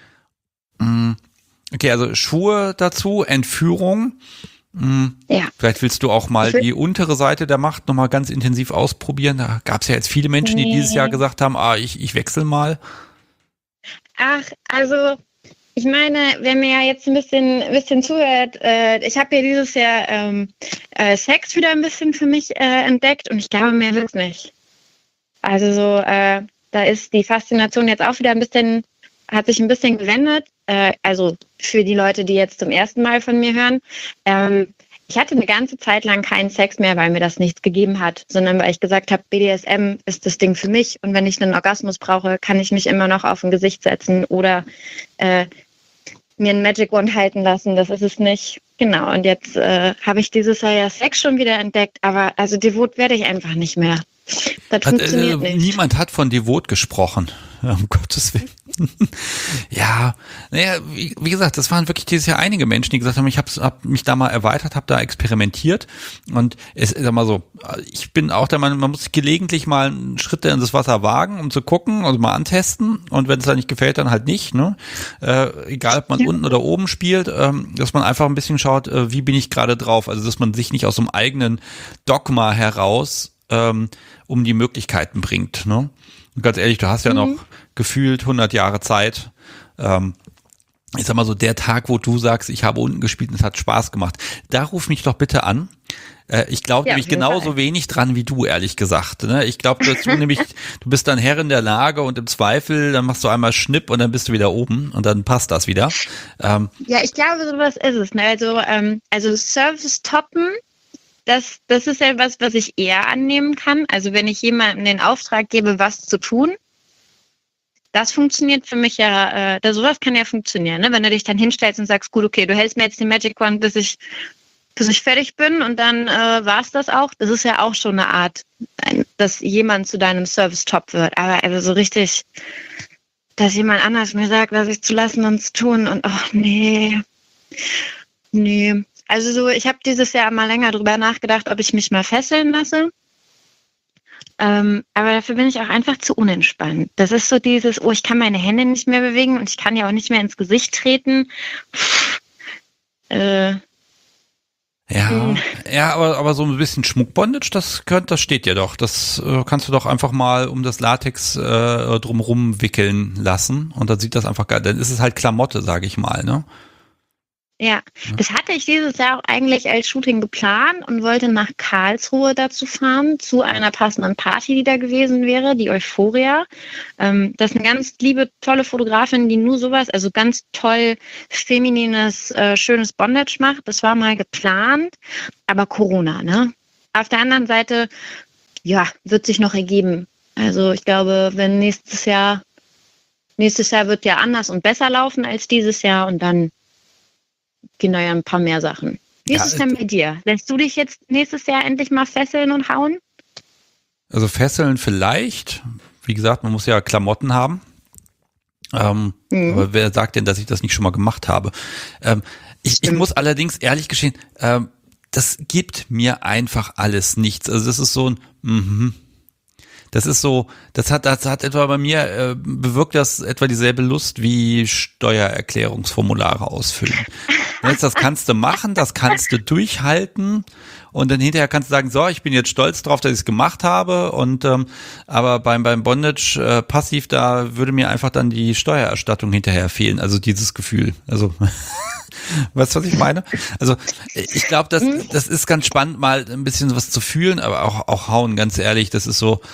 A: Okay, also Schuhe dazu, Entführung.
B: Ja.
A: Vielleicht willst du auch mal die untere Seite der Macht nochmal ganz intensiv ausprobieren. Da gab es ja jetzt viele Menschen, die dieses Jahr gesagt haben, ich wechsle mal.
B: Ach, also ich meine, wer mir ja jetzt ein bisschen zuhört, ich habe ja dieses Jahr Sex wieder ein bisschen für mich entdeckt und ich glaube, mehr wird's nicht. Also so, da ist die Faszination jetzt auch wieder hat sich ein bisschen gewendet. Also für die Leute, die jetzt zum ersten Mal von mir hören. Ich hatte eine ganze Zeit lang keinen Sex mehr, weil mir das nichts gegeben hat, sondern weil ich gesagt habe, BDSM ist das Ding für mich und wenn ich einen Orgasmus brauche, kann ich mich immer noch auf ein Gesicht setzen oder mir einen Magic Wand halten lassen, das ist es nicht. Genau, und jetzt habe ich dieses Jahr ja Sex schon wieder entdeckt, aber also devot werde ich einfach nicht mehr. Das funktioniert nicht.
A: Niemand hat von devot gesprochen, um Gottes Willen. Ja, naja, wie gesagt, das waren wirklich dieses Jahr einige Menschen, die gesagt haben, ich hab mich da mal erweitert, habe da experimentiert und es ist immer so, ich bin auch der Meinung, man muss gelegentlich mal Schritte in das Wasser wagen, um zu gucken, also mal antesten und wenn es da nicht gefällt, dann halt nicht, ne? Egal, ob man unten oder oben spielt, dass man einfach ein bisschen schaut, wie bin ich gerade drauf, also dass man sich nicht aus so einem eigenen Dogma heraus um die Möglichkeiten bringt, ne? Und ganz ehrlich, du hast ja noch gefühlt 100 Jahre Zeit. Ich sag mal so, der Tag, wo du sagst, ich habe unten gespielt und es hat Spaß gemacht, da ruf mich doch bitte an. Ich glaube nämlich genauso wenig dran wie du, ehrlich gesagt. Ne? Ich glaube, du bist dann Herr in der Lage und im Zweifel, dann machst du einmal Schnipp und dann bist du wieder oben und dann passt das wieder.
B: Ja, ich glaube, sowas ist es. Ne? Also Service toppen, das ist ja was ich eher annehmen kann. Also wenn ich jemandem den Auftrag gebe, was zu tun, das funktioniert für mich ja, sowas kann ja funktionieren, ne? Wenn du dich dann hinstellst und sagst, gut, okay, du hältst mir jetzt den Magic Wand, bis ich fertig bin und dann war's das auch. Das ist ja auch schon eine Art, dass jemand zu deinem Service-Top wird. Aber also so richtig, dass jemand anders mir sagt, was ich zu lassen und zu tun und nee. Also so, ich habe dieses Jahr mal länger drüber nachgedacht, ob ich mich mal fesseln lasse. Aber dafür bin ich auch einfach zu unentspannt. Das ist so dieses, ich kann meine Hände nicht mehr bewegen und ich kann ja auch nicht mehr ins Gesicht treten.
A: Ja, aber so ein bisschen Schmuckbondage, das steht ja doch. Das kannst du doch einfach mal um das Latex drumrum wickeln lassen und dann sieht das einfach geil. Dann ist es halt Klamotte, sage ich mal, ne?
B: Ja, das hatte ich dieses Jahr auch eigentlich als Shooting geplant und wollte nach Karlsruhe dazu fahren, zu einer passenden Party, die da gewesen wäre, die Euphoria. Das ist eine ganz liebe, tolle Fotografin, die nur sowas, also ganz toll feminines, schönes Bondage macht. Das war mal geplant, aber Corona, ne? Auf der anderen Seite, ja, wird sich noch ergeben. Also ich glaube, wenn nächstes Jahr wird ja anders und besser laufen als dieses Jahr und dann gehen da ja ein paar mehr Sachen. Wie ist es denn bei dir? Lässt du dich jetzt nächstes Jahr endlich mal fesseln und hauen?
A: Also fesseln vielleicht. Wie gesagt, man muss ja Klamotten haben. Aber wer sagt denn, dass ich das nicht schon mal gemacht habe? Ich muss allerdings ehrlich gestehen, das gibt mir einfach alles nichts. Also das ist so ein Das ist so, das hat etwa bei mir, bewirkt das etwa dieselbe Lust wie Steuererklärungsformulare ausfüllen. Jetzt, das kannst du machen, das kannst du durchhalten und dann hinterher kannst du sagen, so, ich bin jetzt stolz drauf, dass ich es gemacht habe und aber beim Bondage passiv, da würde mir einfach dann die Steuererstattung hinterher fehlen, also dieses Gefühl, also weißt du, was ich meine? Also ich glaube, das ist ganz spannend, mal ein bisschen was zu fühlen, aber auch hauen, ganz ehrlich, das ist so,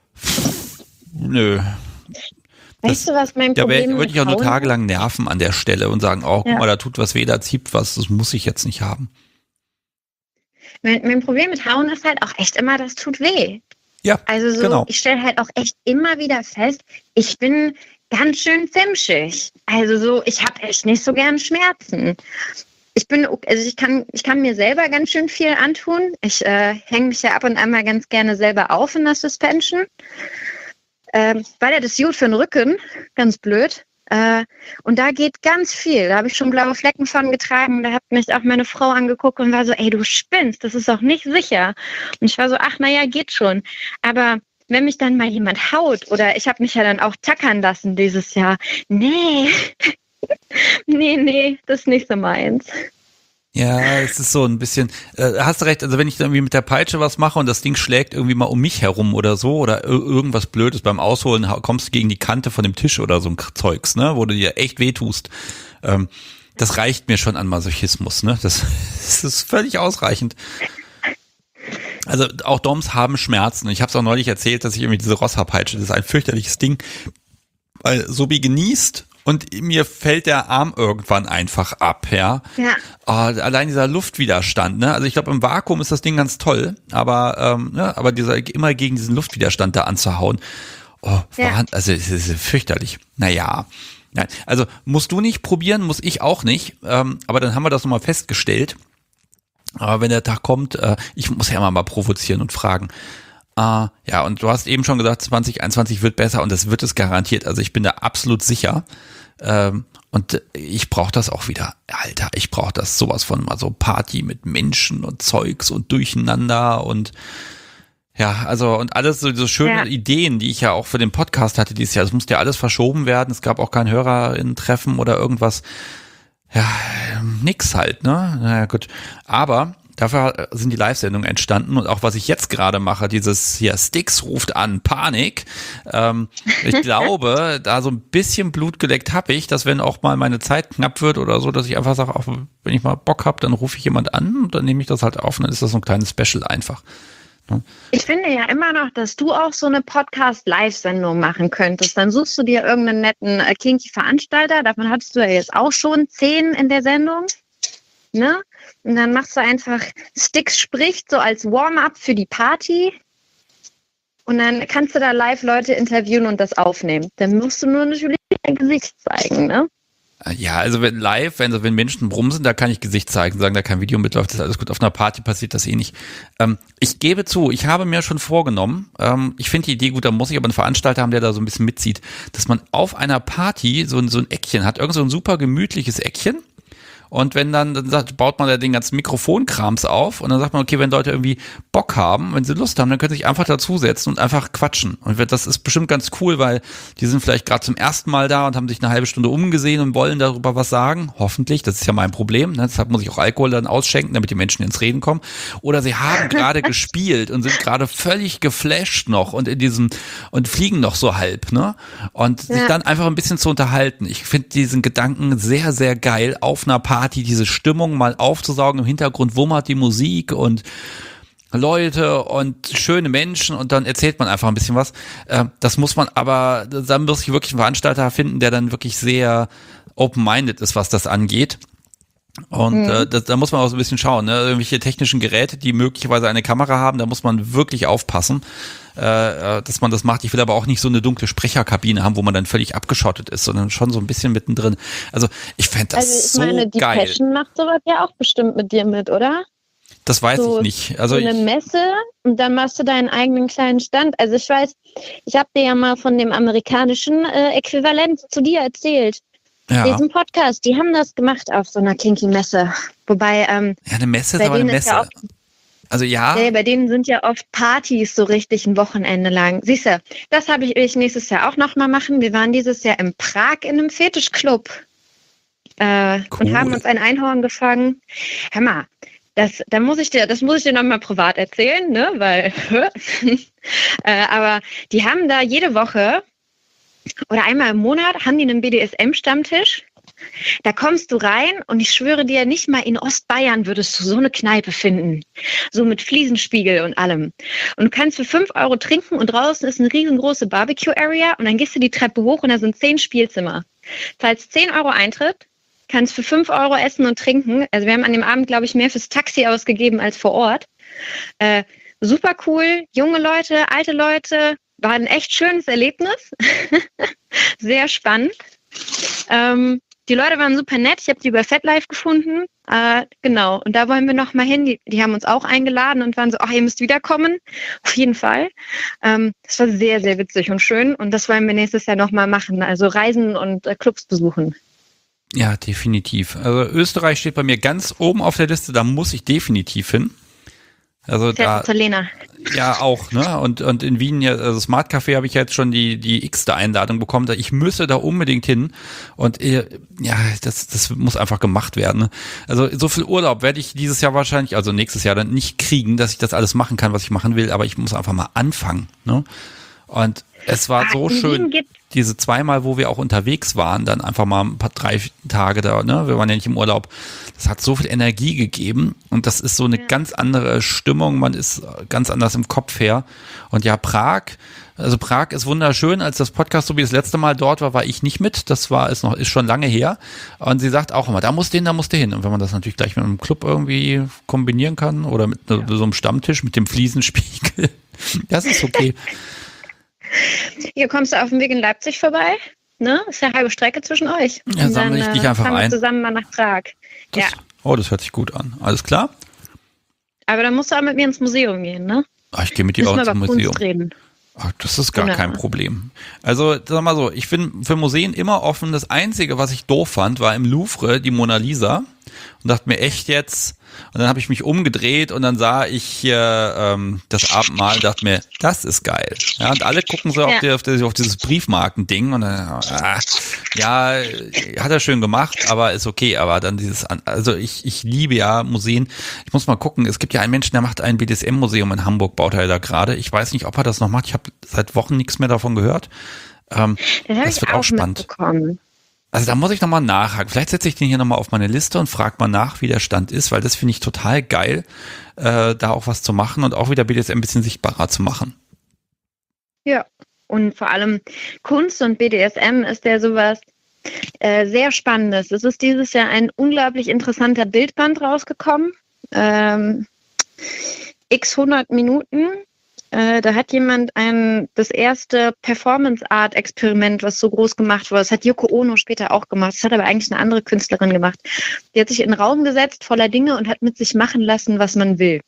A: nö.
B: Weißt du, was mein Problem
A: Da würde ich auch nur
B: Hauen
A: tagelang nerven an der Stelle und sagen, oh, guck mal, da tut was weh, da zieht was, das muss ich jetzt nicht haben.
B: Mein Problem mit Hauen ist halt auch echt immer, das tut weh.
A: Ja,
B: Also so,
A: genau.
B: ich stelle halt auch echt immer wieder fest, ich bin ganz schön fimschig. Also so, ich habe echt nicht so gern Schmerzen. Ich kann mir selber ganz schön viel antun. Ich hänge mich ja ab und an mal ganz gerne selber auf in der Suspension. Weil ja das ist gut für den Rücken, ganz blöd. Und da geht ganz viel. Da habe ich schon blaue Flecken von getragen. Da hat mich auch meine Frau angeguckt und war so, ey, du spinnst, das ist doch nicht sicher. Und ich war so, ach, naja, geht schon. Aber wenn mich dann mal jemand haut oder ich habe mich ja dann auch tackern lassen dieses Jahr. Nee, nee, das ist nicht so meins.
A: Ja, es ist so ein bisschen, hast du recht, also wenn ich dann irgendwie mit der Peitsche was mache und das Ding schlägt irgendwie mal um mich herum oder so oder irgendwas Blödes beim Ausholen, kommst du gegen die Kante von dem Tisch oder so ein Zeugs, ne, wo du dir echt wehtust. Das reicht mir schon an Masochismus, ne, das ist völlig ausreichend. Also auch Doms haben Schmerzen. Ich habe es auch neulich erzählt, dass ich irgendwie diese Rossa-Peitsche, das ist ein fürchterliches Ding, weil Sobi genießt und mir fällt der Arm irgendwann einfach ab, ja.
B: Ja.
A: Oh, allein dieser Luftwiderstand, ne? Also ich glaube, im Vakuum ist das Ding ganz toll, aber immer gegen diesen Luftwiderstand da anzuhauen, also es ist fürchterlich. Naja. Nein, also musst du nicht probieren, muss ich auch nicht, aber dann haben wir das nochmal festgestellt. Aber wenn der Tag kommt, ich muss ja immer mal provozieren und fragen. Ja, und du hast eben schon gesagt, 2021 wird besser und das wird es garantiert. Also ich bin da absolut sicher. Und ich brauche das auch wieder. Alter, ich brauche das sowas von mal so Party mit Menschen und Zeugs und Durcheinander und ja, also und alles so schöne Ideen, die ich ja auch für den Podcast hatte dieses Jahr. Es musste ja alles verschoben werden. Es gab auch kein HörerInnen-Treffen oder irgendwas. Ja, nix halt, ne? Naja, gut. Aber dafür sind die Live-Sendungen entstanden und auch was ich jetzt gerade mache, dieses hier Styx ruft an, Panik. Ich glaube, da so ein bisschen Blut geleckt habe ich, dass wenn auch mal meine Zeit knapp wird oder so, dass ich einfach sage, auch wenn ich mal Bock habe, dann rufe ich jemand an und dann nehme ich das halt auf und dann ist das so ein kleines Special einfach.
B: Ich finde ja immer noch, dass du auch so eine Podcast-Live-Sendung machen könntest. Dann suchst du dir irgendeinen netten Kinky-Veranstalter. Davon hattest du ja jetzt auch schon 10 in der Sendung. Ne? Und dann machst du einfach Styx spricht so als Warm-up für die Party. Und dann kannst du da live Leute interviewen und das aufnehmen. Dann musst du nur natürlich dein Gesicht zeigen, ne?
A: Ja, also wenn wenn Menschen brumsen, da kann ich Gesicht zeigen, sagen, da kein Video mitläuft, ist alles gut. Auf einer Party passiert das eh nicht. Ich gebe zu, ich habe mir schon vorgenommen, ich finde die Idee gut, da muss ich aber einen Veranstalter haben, der da so ein bisschen mitzieht, dass man auf einer Party so ein Eckchen hat, irgend so ein super gemütliches Eckchen. Und wenn dann baut man da den ganzen Mikrofonkrams auf und dann sagt man, okay, wenn Leute irgendwie Bock haben, wenn sie Lust haben, dann können sie sich einfach dazusetzen und einfach quatschen. Und das ist bestimmt ganz cool, weil die sind vielleicht gerade zum ersten Mal da und haben sich eine halbe Stunde umgesehen und wollen darüber was sagen. Hoffentlich, das ist ja mein Problem. Ne? Deshalb muss ich auch Alkohol dann ausschenken, damit die Menschen ins Reden kommen. Oder sie haben gerade gespielt und sind gerade völlig geflasht noch und und fliegen noch so halb, ne? Und sich dann einfach ein bisschen zu unterhalten. Ich finde diesen Gedanken sehr, sehr geil, auf einer Party diese Stimmung mal aufzusaugen, im Hintergrund wummert die Musik und Leute und schöne Menschen und dann erzählt man einfach ein bisschen was. Das muss man aber, da muss ich wirklich einen Veranstalter finden, der dann wirklich sehr open-minded ist, was das angeht. Und da muss man auch so ein bisschen schauen, ne? Irgendwelche technischen Geräte, die möglicherweise eine Kamera haben, da muss man wirklich aufpassen, dass man das macht. Ich will aber auch nicht so eine dunkle Sprecherkabine haben, wo man dann völlig abgeschottet ist, sondern schon so ein bisschen mittendrin. Also ich fände das so geil. Also ich meine, die
B: Passion macht sowas ja auch bestimmt mit dir mit, oder?
A: Das weiß ich nicht. Also
B: so eine Messe und dann machst du deinen eigenen kleinen Stand. Also ich weiß, ich habe dir ja mal von dem amerikanischen Äquivalent zu dir erzählt. Ja. Diesen Podcast, die haben das gemacht auf so einer Kinky-Messe. Wobei,
A: ja, eine Messe ist aber eine Messe. Ja also ja.
B: Bei denen sind ja oft Partys so richtig ein Wochenende lang. Siehst du, das habe ich nächstes Jahr auch nochmal machen. Wir waren dieses Jahr in Prag in einem Fetischclub. und haben uns ein Einhorn gefangen. Hör mal, das muss ich dir nochmal privat erzählen, ne? Weil, aber die haben da jede Woche oder einmal im Monat haben die einen BDSM-Stammtisch. Da kommst du rein und ich schwöre dir, nicht mal in Ostbayern würdest du so eine Kneipe finden. So mit Fliesenspiegel und allem. Und du kannst für 5 Euro trinken und draußen ist eine riesengroße Barbecue-Area und dann gehst du die Treppe hoch und da sind 10 Spielzimmer. Zahlst 10 Euro Eintritt, kannst für 5 Euro essen und trinken. Also wir haben an dem Abend, glaube ich, mehr fürs Taxi ausgegeben als vor Ort. Super cool, junge Leute, alte Leute. War ein echt schönes Erlebnis. Sehr spannend. Die Leute waren super nett. Ich habe die über FetLife gefunden. Genau. Und da wollen wir noch mal hin. Die haben uns auch eingeladen und waren so, ach, ihr müsst wiederkommen. Auf jeden Fall. Das war sehr, sehr witzig und schön. Und das wollen wir nächstes Jahr noch mal machen. Also reisen und Clubs besuchen.
A: Ja, definitiv. Also Österreich steht bei mir ganz oben auf der Liste. Da muss ich definitiv hin. Also da,
B: zur Lena.
A: Ja, auch, ne? Und in Wien, ja, also Smart Café habe ich jetzt schon die x-te Einladung bekommen. Ich müsse da unbedingt hin. Und ja, das muss einfach gemacht werden. Ne? Also so viel Urlaub werde ich dieses Jahr wahrscheinlich, also nächstes Jahr dann nicht kriegen, dass ich das alles machen kann, was ich machen will, aber ich muss einfach mal anfangen. Ne? Und es war so schön, diese 2 Mal, wo wir auch unterwegs waren, dann einfach mal ein paar 3 Tage da, ne? Wir waren ja nicht im Urlaub. Das hat so viel Energie gegeben und das ist so eine ganz andere Stimmung. Man ist ganz anders im Kopf her. Und ja, Prag ist wunderschön. Als das Podcast so wie das letzte Mal dort war ich nicht mit. Das ist schon lange her. Und sie sagt auch immer, da musst du hin. Und wenn man das natürlich gleich mit einem Club irgendwie kombinieren kann oder mit so einem Stammtisch, mit dem Fliesenspiegel, das ist okay.
B: Hier kommst du auf dem Weg in Leipzig vorbei, ne? Ist ja eine halbe Strecke zwischen euch.
A: Ja, sammle ich dich einfach
B: fahren wir
A: ein.
B: zusammen mal nach Prag. Ja.
A: Oh, das hört sich gut an. Alles klar?
B: Aber dann musst du auch mit mir ins Museum gehen, ne?
A: Ach, ich gehe mit dir auch ins Museum.
B: Kunst reden.
A: Ach, das ist gar kein Problem. Also, sag mal so, ich bin für Museen immer offen. Das Einzige, was ich doof fand, war im Louvre die Mona Lisa. Und dachte mir, echt jetzt? Und dann habe ich mich umgedreht und dann sah ich das Abendmahl und dachte mir, das ist geil. Ja, und alle gucken so auf dieses Briefmarkending und dann, ja, hat er schön gemacht, aber ist okay. Aber dann also ich liebe ja Museen. Ich muss mal gucken, es gibt ja einen Menschen, der macht ein BDSM-Museum in Hamburg, baut er da gerade. Ich weiß nicht, ob er das noch macht. Ich habe seit Wochen nichts mehr davon gehört. Das wird auch spannend. Also da muss ich nochmal nachhaken. Vielleicht setze ich den hier nochmal auf meine Liste und frage mal nach, wie der Stand ist, weil das finde ich total geil, da auch was zu machen und auch wieder BDSM ein bisschen sichtbarer zu machen.
B: Ja, und vor allem Kunst und BDSM ist ja sowas sehr Spannendes. Es ist dieses Jahr ein unglaublich interessanter Bildband rausgekommen. X 100 Minuten. Da hat jemand das erste Performance-Art-Experiment, was so groß gemacht wurde. Das hat Yoko Ono später auch gemacht. Das hat aber eigentlich eine andere Künstlerin gemacht. Die hat sich in einen Raum gesetzt, voller Dinge und hat mit sich machen lassen, was man will.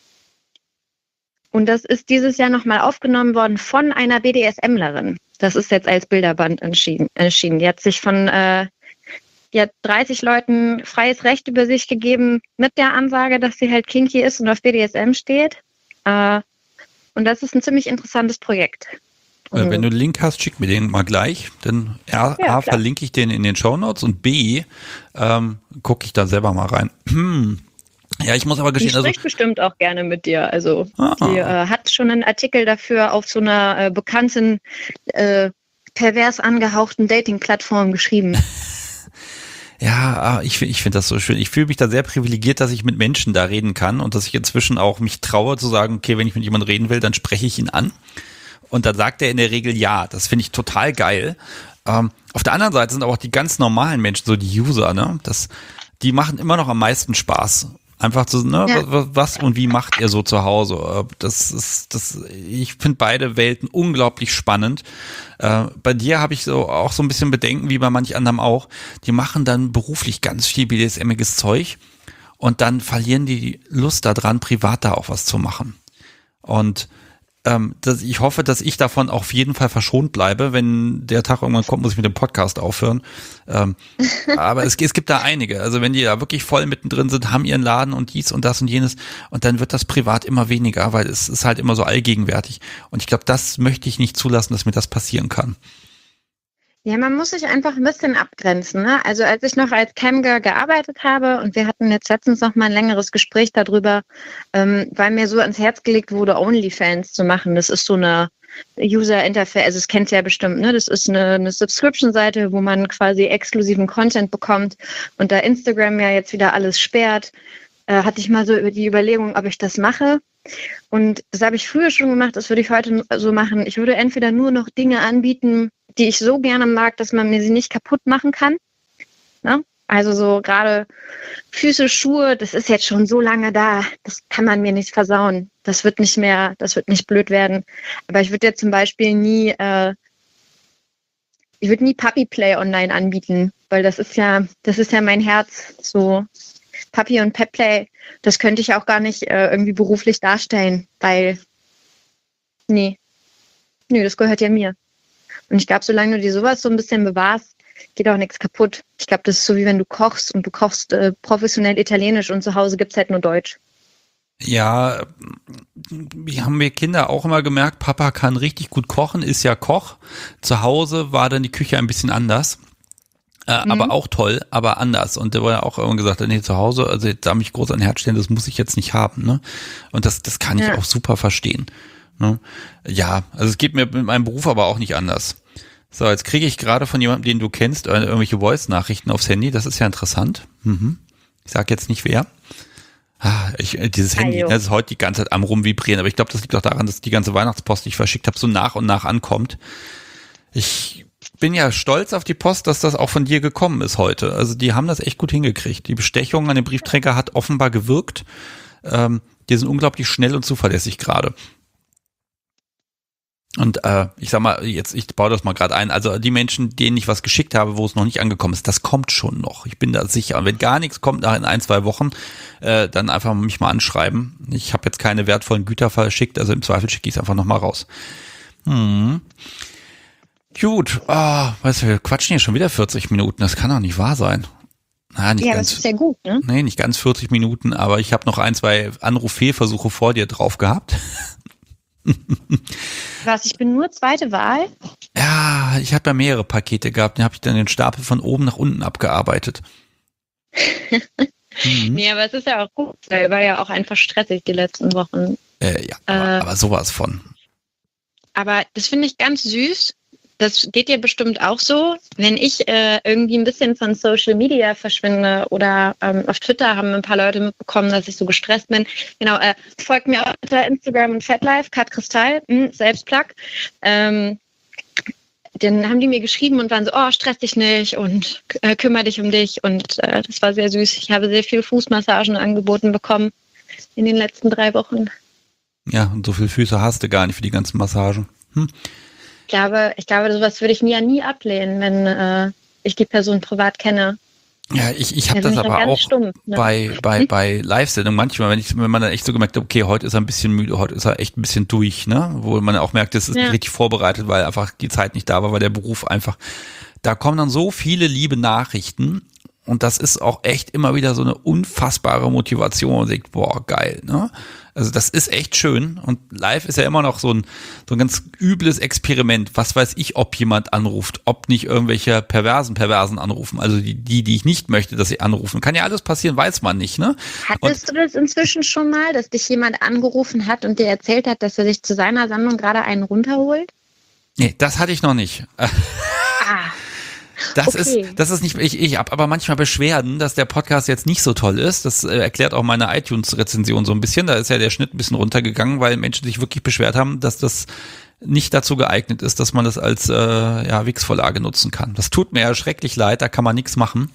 B: Und das ist dieses Jahr nochmal aufgenommen worden von einer BDSMlerin. Das ist jetzt als Bilderband erschienen. Die hat sich die hat 30 Leuten freies Recht über sich gegeben, mit der Ansage, dass sie halt kinky ist und auf BDSM steht. Und das ist ein ziemlich interessantes Projekt.
A: Wenn du einen Link hast, schick mir den mal gleich. Dann A, verlinke ich den in den Shownotes und B, gucke ich da selber mal rein. Ja, ich muss aber gestehen,
B: die spricht bestimmt auch gerne mit dir. Also die hat schon einen Artikel dafür auf so einer bekannten, pervers angehauchten Dating-Plattform geschrieben.
A: Ja, ich finde das so schön. Ich fühle mich da sehr privilegiert, dass ich mit Menschen da reden kann und dass ich inzwischen auch mich traue zu sagen, okay, wenn ich mit jemandem reden will, dann spreche ich ihn an. Und dann sagt er in der Regel ja. Das finde ich total geil. Auf der anderen Seite sind aber auch die ganz normalen Menschen, so die User, ne? Die machen immer noch am meisten Spaß. Einfach so, ne, was und wie macht ihr so zu Hause? Ich finde beide Welten unglaublich spannend. Bei dir habe ich auch so ein bisschen Bedenken, wie bei manch anderem auch. Die machen dann beruflich ganz viel BDSM-iges Zeug und dann verlieren die Lust daran, privat da auch was zu machen. Und ich hoffe, dass ich davon auf jeden Fall verschont bleibe. Wenn der Tag irgendwann kommt, muss ich mit dem Podcast aufhören. Aber es gibt da einige. Also wenn die da wirklich voll mittendrin sind, haben ihren Laden und dies und das und jenes. Und dann wird das privat immer weniger, weil es ist halt immer so allgegenwärtig. Und ich glaube, das möchte ich nicht zulassen, dass mir das passieren kann.
B: Ja, man muss sich einfach ein bisschen abgrenzen, ne? Also als ich noch als Camgirl gearbeitet habe und wir hatten jetzt letztens noch mal ein längeres Gespräch darüber, weil mir so ans Herz gelegt wurde, OnlyFans zu machen. Das ist so eine User-Interface, also das kennt ihr ja bestimmt, ne? Das ist eine Subscription-Seite, wo man quasi exklusiven Content bekommt und da Instagram ja jetzt wieder alles sperrt, hatte ich mal so über die Überlegung, ob ich das mache. Und das habe ich früher schon gemacht, das würde ich heute so machen. Ich würde entweder nur noch Dinge anbieten, die ich so gerne mag, dass man mir sie nicht kaputt machen kann. Ne? Also so gerade Füße, Schuhe, das ist jetzt schon so lange da, das kann man mir nicht versauen. Das wird nicht blöd werden. Aber ich würde jetzt zum Beispiel nie Puppy Play online anbieten, weil das ist ja mein Herz, so Puppy und Pet Play, das könnte ich auch gar nicht irgendwie beruflich darstellen, weil das gehört ja mir. Und ich glaube, solange du dir sowas so ein bisschen bewahrst, geht auch nichts kaputt. Ich glaube, das ist so wie wenn du kochst und du kochst professionell Italienisch und zu Hause gibt's halt nur Deutsch.
A: Ja, haben wir Kinder auch immer gemerkt, Papa kann richtig gut kochen, ist ja Koch. Zu Hause war dann die Küche ein bisschen anders. Aber auch toll, aber anders. Und der war ja auch irgendwann gesagt, nee, zu Hause, also jetzt da mich groß an Herz stellen, das muss ich jetzt nicht haben, ne? Und das kann ich auch super verstehen. Ne? Ja, also es geht mir mit meinem Beruf aber auch nicht anders. So, jetzt kriege ich gerade von jemandem, den du kennst, irgendwelche Voice-Nachrichten aufs Handy. Das ist ja interessant. Ich sag jetzt nicht wer. Dieses Handy, das ist heute die ganze Zeit am Rumvibrieren. Aber ich glaube, das liegt auch daran, dass die ganze Weihnachtspost, die ich verschickt habe, so nach und nach ankommt. Ich bin ja stolz auf die Post, dass das auch von dir gekommen ist heute. Also die haben das echt gut hingekriegt. Die Bestechung an den Briefträger hat offenbar gewirkt. Die sind unglaublich schnell und zuverlässig gerade. Und ich sag mal, ich baue das mal gerade ein, also die Menschen, denen ich was geschickt habe, wo es noch nicht angekommen ist, das kommt schon noch. Ich bin da sicher. Und wenn gar nichts kommt nach in 1-2 Wochen, dann einfach mich mal anschreiben. Ich habe jetzt keine wertvollen Güter verschickt, also im Zweifel schicke ich es einfach nochmal raus. Gut, weißt du, wir quatschen hier schon wieder 40 Minuten, das kann doch nicht wahr sein. Nicht ganz,
B: das ist ja gut, ne?
A: Nee, nicht ganz 40 Minuten, aber ich habe noch 1-2 Anruf-Fehlversuche vor dir drauf gehabt.
B: Was, ich bin nur zweite Wahl?
A: Ja, ich habe ja mehrere Pakete gehabt, den habe ich dann den Stapel von oben nach unten abgearbeitet.
B: Nee, aber es ist ja auch gut, weil war ja auch einfach stressig die letzten Wochen.
A: Aber sowas von.
B: Aber das finde ich ganz süß. Das geht dir bestimmt auch so. Wenn ich irgendwie ein bisschen von Social Media verschwinde oder auf Twitter haben ein paar Leute mitbekommen, dass ich so gestresst bin. Genau, folgt mir auf Twitter, Instagram und FatLife, Kat Kristall, Selbstplug. Dann haben die mir geschrieben und waren so, stress dich nicht und kümmere dich um dich. Und das war sehr süß. Ich habe sehr viel Fußmassagen angeboten bekommen in den letzten 3 Wochen.
A: Ja, und so viele Füße hast du gar nicht für die ganzen Massagen.
B: Ich glaube, sowas würde ich nie ablehnen, wenn ich die Person privat kenne.
A: Ja, ich habe das aber auch stumpf, ne? bei Live-Sendungen manchmal, wenn man dann echt so gemerkt hat, okay, heute ist er ein bisschen müde, heute ist er echt ein bisschen durch, ne? Wo man auch merkt, das ist nicht richtig vorbereitet, weil einfach die Zeit nicht da war, weil der Beruf einfach, da kommen dann so viele liebe Nachrichten und das ist auch echt immer wieder so eine unfassbare Motivation und denkt, boah, geil, ne? Also das ist echt schön und live ist ja immer noch so ein ganz übles Experiment. Was weiß ich, ob jemand anruft, ob nicht irgendwelche Perversen anrufen. Also die ich nicht möchte, dass sie anrufen. Kann ja alles passieren, weiß man nicht, ne?
B: Hattest du das inzwischen schon mal, dass dich jemand angerufen hat und dir erzählt hat, dass er sich zu seiner Sendung gerade einen runterholt?
A: Nee, das hatte ich noch nicht. Das ist nicht, ich habe aber manchmal Beschwerden, dass der Podcast jetzt nicht so toll ist. Das erklärt auch meine iTunes-Rezension so ein bisschen. Da ist ja der Schnitt ein bisschen runtergegangen, weil Menschen sich wirklich beschwert haben, dass das nicht dazu geeignet ist, dass man das als Wix-Vorlage nutzen kann. Das tut mir ja schrecklich leid, da kann man nichts machen.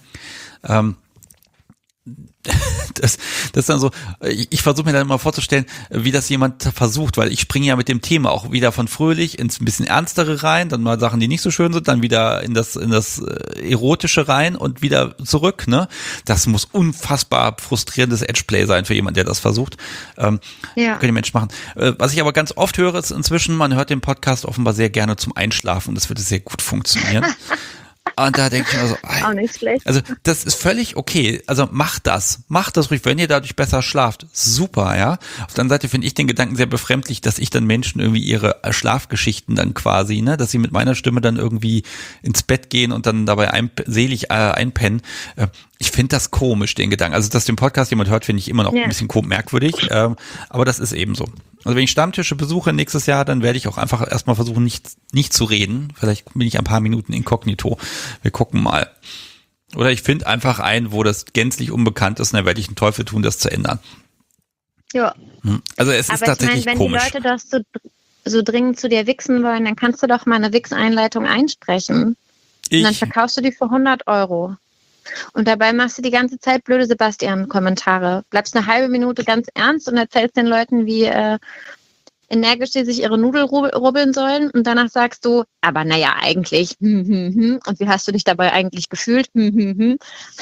A: Das ist dann so, ich versuche mir dann immer vorzustellen, wie das jemand versucht, weil ich springe ja mit dem Thema auch wieder von fröhlich ins ein bisschen ernstere rein, dann mal Sachen, die nicht so schön sind, dann wieder in das Erotische rein und wieder zurück, ne? Das muss unfassbar frustrierendes Edgeplay sein für jemanden, der das versucht. Können die Menschen machen. Was ich aber ganz oft höre, ist inzwischen, man hört den Podcast offenbar sehr gerne zum Einschlafen und das würde sehr gut funktionieren. Und da denke ich mir so,
B: Auch nicht schlecht.
A: also das ist völlig okay. Also macht das ruhig, wenn ihr dadurch besser schlaft. Super, ja. Auf der anderen Seite finde ich den Gedanken sehr befremdlich, dass ich dann Menschen irgendwie ihre Schlafgeschichten dann quasi, ne, dass sie mit meiner Stimme dann irgendwie ins Bett gehen und dann dabei selig einpennen. Ich finde das komisch, den Gedanken. Also, dass den Podcast jemand hört, finde ich immer noch ein bisschen merkwürdig. Aber das ist eben so. Also wenn ich Stammtische besuche nächstes Jahr, dann werde ich auch einfach erstmal versuchen, nicht zu reden. Vielleicht bin ich ein paar Minuten inkognito. Wir gucken mal. Oder ich finde einfach einen, wo das gänzlich unbekannt ist, und dann werde ich einen Teufel tun, das zu ändern.
B: Ja.
A: Also es ist tatsächlich
B: wenn
A: komisch.
B: Wenn die Leute das so dringend zu dir wichsen wollen, dann kannst du doch mal eine Wix-Einleitung einsprechen. Und dann verkaufst du die für 100 €. Und dabei machst du die ganze Zeit blöde Sebastian-Kommentare. Bleibst eine halbe Minute ganz ernst und erzählst den Leuten, wie energisch sie sich ihre Nudel rubbeln sollen. Und danach sagst du, aber naja, eigentlich. Und wie hast du dich dabei eigentlich gefühlt?
A: Nee,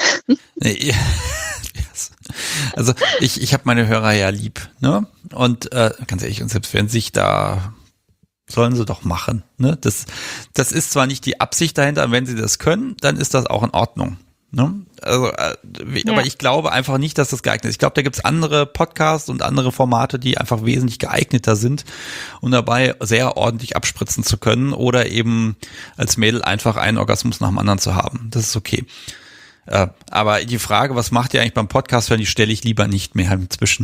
A: also ich habe meine Hörer ja lieb, ne? Und ganz ehrlich, und selbst wenn sich da, sollen sie doch machen, ne? Das ist zwar nicht die Absicht dahinter, aber wenn sie das können, dann ist das auch in Ordnung. Ne? Also, aber ich glaube einfach nicht, dass das geeignet ist. Ich glaube, da gibt's andere Podcasts und andere Formate, die einfach wesentlich geeigneter sind, um dabei sehr ordentlich abspritzen zu können oder eben als Mädel einfach einen Orgasmus nach dem anderen zu haben. Das ist okay. Aber die Frage, was macht ihr eigentlich beim Podcast hören, die stelle ich lieber nicht mehr inzwischen.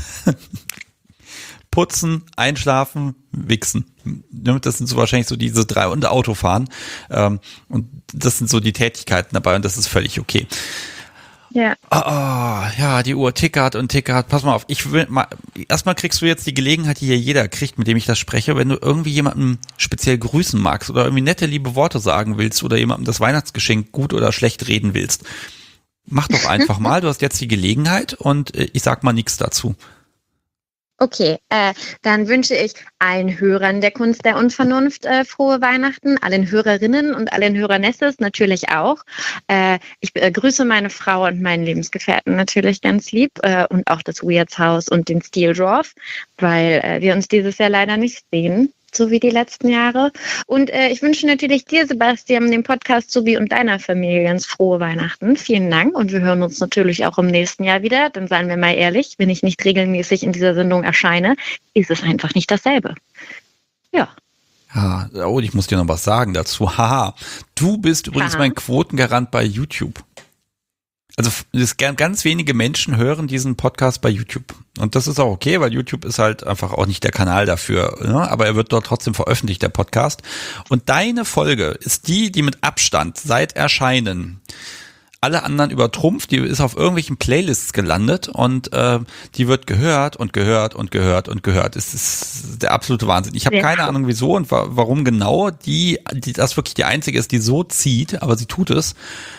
A: Putzen, einschlafen, wichsen. Das sind so wahrscheinlich so diese drei, und Autofahren. Und das sind so die Tätigkeiten dabei und das ist völlig okay.
B: Ja.
A: Ja, die Uhr tickert und tickert. Pass mal auf, erstmal kriegst du jetzt die Gelegenheit, die hier jeder kriegt, mit dem ich das spreche, wenn du irgendwie jemanden speziell grüßen magst oder irgendwie nette, liebe Worte sagen willst oder jemandem das Weihnachtsgeschenk gut oder schlecht reden willst. Mach doch einfach mal, du hast jetzt die Gelegenheit und ich sag mal nichts dazu.
B: Okay, dann wünsche ich allen Hörern der Kunst der Unvernunft frohe Weihnachten, allen Hörerinnen und allen Höreresses natürlich auch. Ich grüße meine Frau und meinen Lebensgefährten natürlich ganz lieb und auch das Weirds Haus und den Steel Dwarf, weil wir uns dieses Jahr leider nicht sehen, so wie die letzten Jahre. Und ich wünsche natürlich dir, Sebastian, dem Podcast sowie und deiner Familie ganz frohe Weihnachten. Vielen Dank und wir hören uns natürlich auch im nächsten Jahr wieder. Dann seien wir mal ehrlich, wenn ich nicht regelmäßig in dieser Sendung erscheine, ist es einfach nicht dasselbe. Ja.
A: Ja, oh, ich muss dir noch was sagen dazu. Haha, du bist übrigens mein Quotengarant bei YouTube. Also ganz wenige Menschen hören diesen Podcast bei YouTube. Und das ist auch okay, weil YouTube ist halt einfach auch nicht der Kanal dafür. Ne? Aber er wird dort trotzdem veröffentlicht, der Podcast. Und deine Folge ist die mit Abstand seit Erscheinen alle anderen übertrumpft. Die ist auf irgendwelchen Playlists gelandet und die wird gehört und gehört und gehört und gehört. Es ist der absolute Wahnsinn. Ich habe keine Ahnung wieso und warum genau das wirklich die einzige ist, die so zieht, aber sie tut es.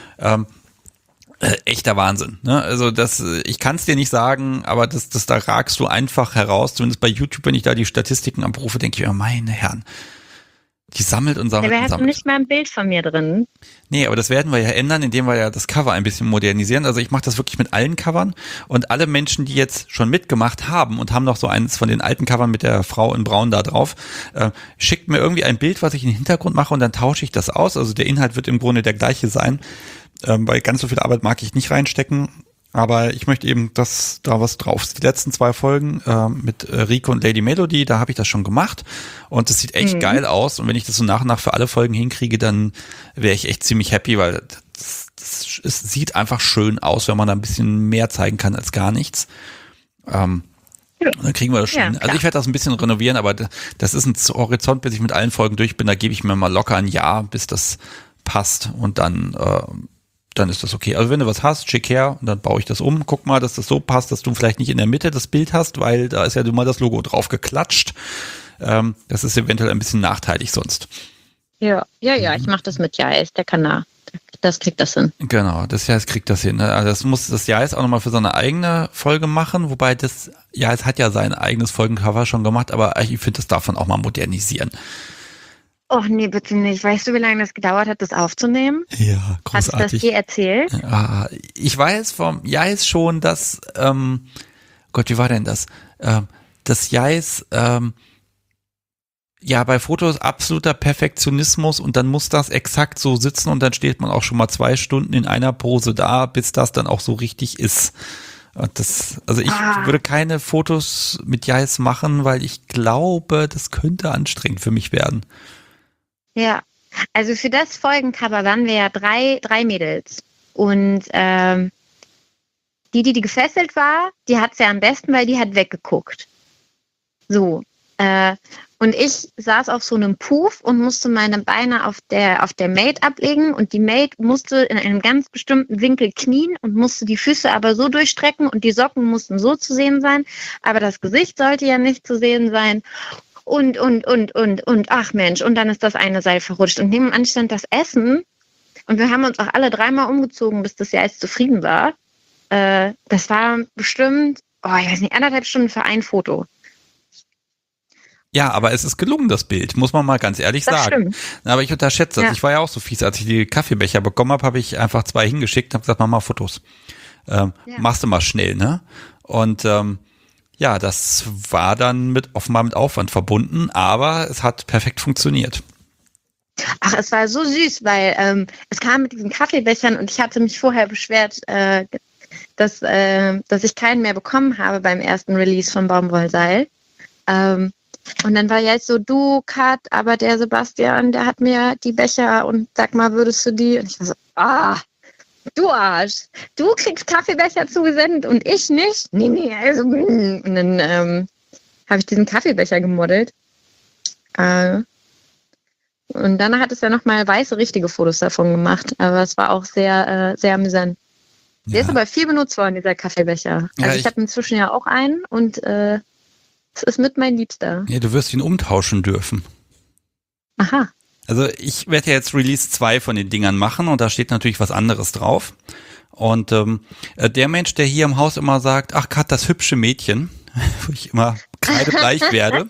A: Echter Wahnsinn, ne? Also ich kann es dir nicht sagen, aber da ragst du einfach heraus, zumindest bei YouTube, wenn ich da die Statistiken abrufe, denke ich mir, meine Herren, die sammelt und sammelt und sammelt.
B: Da hast du nicht mal ein Bild von mir drin.
A: Nee, aber das werden wir ja ändern, indem wir ja das Cover ein bisschen modernisieren. Also ich mache das wirklich mit allen Covern und alle Menschen, die jetzt schon mitgemacht haben und haben noch so eines von den alten Covern mit der Frau in Braun da drauf, schickt mir irgendwie ein Bild, was ich in den Hintergrund mache und dann tausche ich das aus. Also der Inhalt wird im Grunde der gleiche sein. Weil ganz so viel Arbeit mag ich nicht reinstecken, aber ich möchte eben, dass da was drauf ist. Die letzten 2 Folgen mit Rico und Lady Melody, da habe ich das schon gemacht und das sieht echt geil aus und wenn ich das so nach und nach für alle Folgen hinkriege, dann wäre ich echt ziemlich happy, weil es sieht einfach schön aus, wenn man da ein bisschen mehr zeigen kann als gar nichts. Dann kriegen wir das schon. Ja, also ich werde das ein bisschen renovieren, aber das ist ein Horizont, bis ich mit allen Folgen durch bin, da gebe ich mir mal locker ein Jahr, bis das passt und dann ist das okay. Also wenn du was hast, schick her und dann baue ich das um. Guck mal, dass das so passt, dass du vielleicht nicht in der Mitte das Bild hast, weil da ist ja mal das Logo drauf geklatscht. Das ist eventuell ein bisschen nachteilig sonst.
B: Ja, ich mache das mit Jais, der Kanal. Das kriegt das hin.
A: Genau, das Jais kriegt das hin. Also das muss das Jais auch nochmal für seine eigene Folge machen, wobei das Jais hat ja sein eigenes Folgencover schon gemacht, aber ich finde, das darf man auch mal modernisieren.
B: Oh nee, bitte nicht. Weißt du, wie lange das gedauert hat, das aufzunehmen?
A: Ja, großartig.
B: Hast du das dir erzählt?
A: Ja, ich weiß vom Jais schon, dass, Gott, wie war denn das? Das Jais, Ja, bei Fotos absoluter Perfektionismus und dann muss das exakt so sitzen und dann steht man auch schon mal 2 Stunden in einer Pose da, bis das dann auch so richtig ist. Und also ich würde keine Fotos mit Jais machen, weil ich glaube, das könnte anstrengend für mich werden.
B: Ja, also für das Folgencover waren wir ja drei Mädels. Und die gefesselt war, die hat es ja am besten, weil die hat weggeguckt. So. Und ich saß auf so einem Puff und musste meine Beine auf der Maid ablegen und die Maid musste in einem ganz bestimmten Winkel knien und musste die Füße aber so durchstrecken und die Socken mussten so zu sehen sein, aber das Gesicht sollte ja nicht zu sehen sein und, ach Mensch, und dann ist das eine Seil verrutscht und nebenan stand das Essen und wir haben uns auch alle 3-mal umgezogen, bis das Jais zufrieden war. Das war bestimmt, ich weiß nicht, 1,5 Stunden für ein Foto.
A: Ja, aber es ist gelungen, das Bild, muss man mal ganz ehrlich sagen.
B: Stimmt.
A: Aber ich unterschätze das. Ja. Ich war ja auch so fies, als ich die Kaffeebecher bekommen habe ich einfach 2 hingeschickt und habe gesagt, mach mal Fotos. Machst du mal schnell, ne? Und ja, das war dann offenbar mit Aufwand verbunden, aber es hat perfekt funktioniert.
B: Ach, es war so süß, weil es kam mit diesen Kaffeebechern und ich hatte mich vorher beschwert, dass ich keinen mehr bekommen habe beim ersten Release von Baumwollseil. Und dann war ja jetzt so, du, Kat, aber der Sebastian, der hat mir die Becher und sag mal, würdest du die? Und ich war so, du Arsch, du kriegst Kaffeebecher zugesendet und ich nicht? Nee, also, und dann habe ich diesen Kaffeebecher gemodelt. Und dann hat es ja nochmal weiße, richtige Fotos davon gemacht, aber es war auch sehr, sehr amüsant. Ja. Der ist aber viel benutzt worden, dieser Kaffeebecher. Also ich habe inzwischen ja auch einen und es ist mit mein Liebster.
A: Ja, du wirst ihn umtauschen dürfen.
B: Aha.
A: Also ich werde ja jetzt Release 2 von den Dingern machen und da steht natürlich was anderes drauf. Und der Mensch, der hier im Haus immer sagt, ach Kat, das hübsche Mädchen, wo ich immer kreidebleich werde,